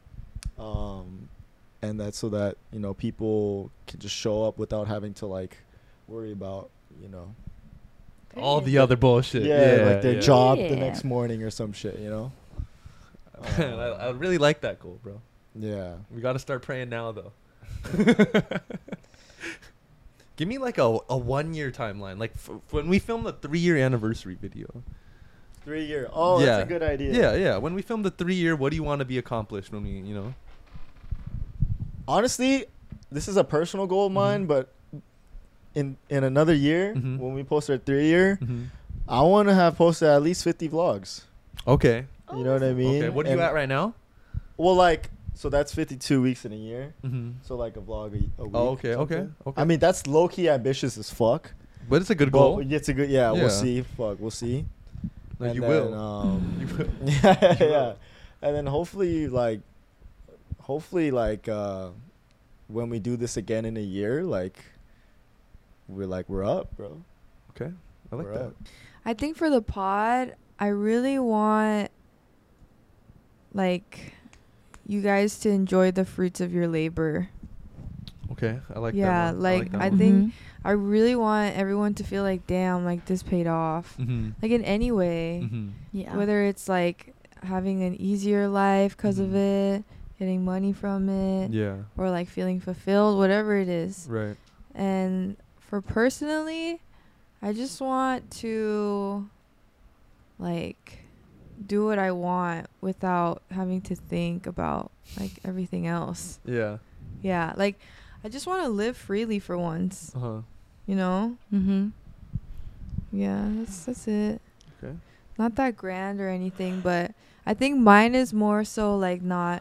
And that's so that, you know, people can just show up without having to like worry about, you know, All the other bullshit. like their job the Yeah. next morning or some shit, you know. I really like that goal, bro. Yeah. We got to start praying now, though. Give me like a 1-year timeline, like when we filmed the 3-year anniversary video. 3 year. Oh, Yeah. that's a good idea. Yeah. When we filmed the 3-year, what do you want to be accomplished when we, you know? Honestly, this is a personal goal of mine, Mhm. but in another year, Mhm. when we post our 3-year, Mm-hmm. I want to have posted at least 50 vlogs. Okay. You know what I mean? Okay. What are you And- at right now? Well, like, so that's 52 weeks in a year. Mm-hmm. So like a vlog a week. Oh, okay. or Okay. something. Okay. I mean, that's low key ambitious as fuck. but it's a good But goal. it's a good. Yeah, Yeah. we'll see. Fuck, we'll see. No, And you then, will. You will. yeah, You yeah. will. And then hopefully, when we do this again in a year, like, we're up, bro. Okay. I like We're that. up. I think for the pod, I really want like you guys to enjoy the fruits of your labor. Okay. I like that. Yeah, one. like, that I one. think I really want everyone to feel like, damn, like this paid off. Mhm. Like in any way. Mhm. Yeah. Whether it's like having an easier life because of Mhm. it, getting money from it, Yeah. or like feeling fulfilled, whatever it is. Right. And for personally, I just want to like do what I want without having to think about like everything else. Yeah. Yeah, like I just want to live freely for once, Uh-huh. you know? Mm-hmm. Yeah, that's it. Okay. Not that grand or anything, but I think mine is more so like not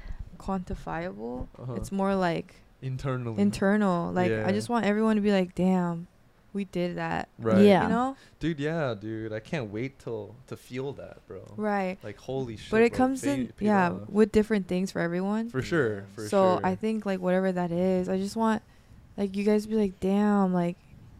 quantifiable. Uh-huh. It's more like Internally. internal. Like Yeah. I just want everyone to be like, "Damn, we did that." Right. Yeah. You know? Dude, yeah, dude. I can't wait to feel that, bro. Right. Like, holy shit. But it bro, comes in with different things for everyone. For sure. For So sure. I think like whatever that is, I just want like you guys to be like, "Damn, like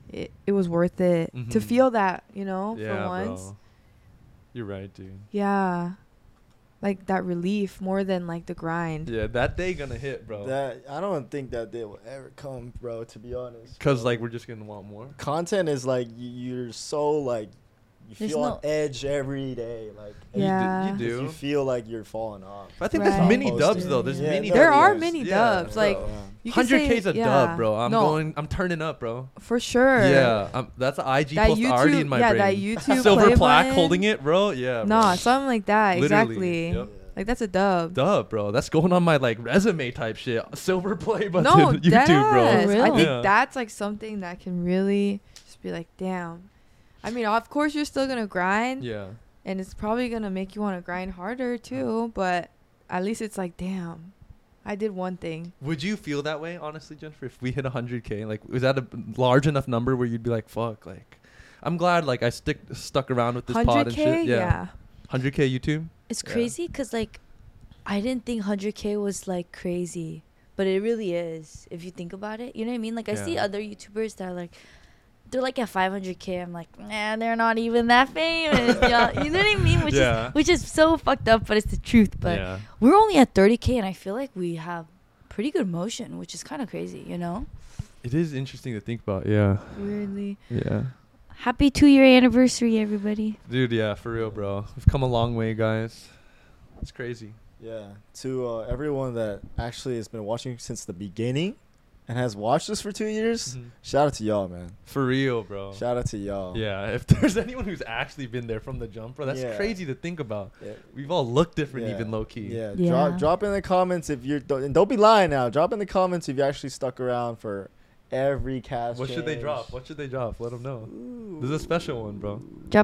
it was worth it." To Mhm. feel that, you know, yeah, for once. bro. You're right, dude. Yeah. Like that relief more than like the grind. Yeah, that day gonna hit, bro. That I don't think that day will ever come, bro. To be honest, Cause bro. like we're just gonna want more. Content is like you're so like you There's feel on no- edge every day, like Yeah. You do. you feel like you're falling off. I think Right. there's mini Supposed dubs to. though. There's Yeah, mini. no, There are yes. mini Yeah, dubs. bro. Like you can 100K's say- a yeah. dub, bro. No, I'm turning up, bro. for sure. Yeah, that's an IG That post already YouTube, in my yeah, brain. that YouTube Silver play plaque button. holding it, bro. Yeah. Nah, bro. something like that. Literally, Exactly. yep. Like that's a dub. Dub, bro. That's going on my like resume type shit. Silver play button. No, YouTube, deadass. bro. For real? I think Yeah. that's like something that can really just be like, damn. I mean, of course you're still gonna grind, Yeah. and it's probably gonna make you want to grind harder too. But at least it's like, damn, I did one thing. Would you feel that way, honestly, Jennifer? If we hit 100K, like, was that a large enough number where you'd be like, "Fuck"? Like, I'm glad, like, I stuck around with this pod and 100K, shit. yeah. 100K YouTube. It's Yeah. crazy because like I didn't think 100K was like crazy, but it really is if you think about it. You know what I mean? Like I see Yeah. other YouTubers that are like they're like at 500K. I'm like, man, they're not even that famous. Yeah, you know what I mean? Yeah. Which is so fucked up, but it's the truth. But yeah. we're only at 30K, and I feel like we have pretty good motion, which is kind of crazy. You know? It is interesting to think about. Yeah. Weirdly. Yeah. Happy 2-year anniversary, everybody. Dude, yeah, for real, bro. We've come a long way, guys. It's crazy. Yeah, to everyone that actually has been watching since the beginning and has watched us for 2 years, shout out to y'all, man. For real, bro. Shout out to y'all. Yeah, if there's anyone who's actually been there from the jump, bro, that's Yeah. crazy to think about. Yeah. We've all looked different, Yeah. even low key. Yeah, Yeah. Drop in the comments if you're and don't be lying now. Drop in the comments if you actually stuck around for every cast. What should they change. drop? What should they drop? Let them know. Ooh. This is a special one, bro. Drop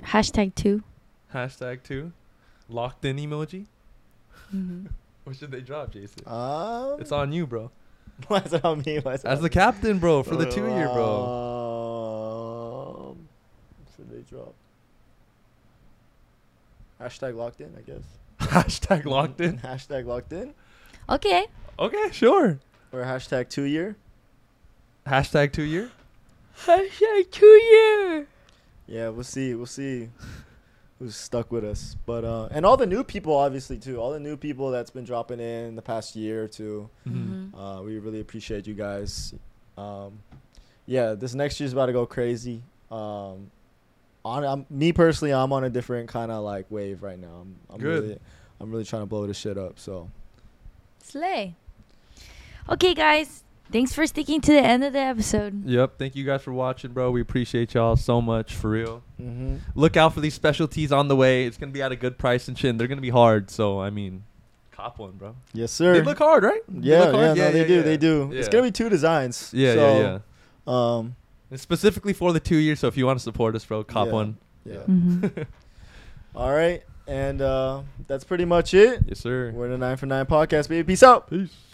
#2. #2. Locked in emoji. Mm-hmm. What should they drop, Jason? It's It's on you, bro. Why is it on me? Why is it As on the me? captain, bro, for the 2 year, bro. What should they drop? Hashtag locked in, I guess. Hashtag locked in. Hashtag locked in. Okay. Okay, sure. Or hashtag 2 year. Hashtag 2 year. #2-year. Yeah, we'll see. We'll see who's stuck with us. But and all the new people, obviously, too. All the new people that's been dropping in the past year or two. Mm-hmm. We really appreciate you guys. Yeah, this next year's about to go crazy. Me personally, I'm on a different kind of like wave right now. I'm Good. really trying to blow this shit up. So Slay. Okay, guys. Thanks for sticking to the end of the episode. Yep. Thank you guys for watching, bro. We appreciate y'all so much, for real. mm-hmm. Look out for these specialties on the way. It's going to be at a good price and shit. And they're going to be hard. So, I mean, cop one, bro. Yes, sir. They look hard, right? They Yeah, look hard? yeah, no, they do. yeah. They do. It's Yeah. gonna be 2 designs. Yeah, so, yeah. And specifically for the 2 years. So, if you want to support us, bro, cop Yeah. one. Yeah. Mm-hmm. All right, and that's pretty much it. Yes, sir. We're the 9 for 9 podcast, baby. Peace out. Peace.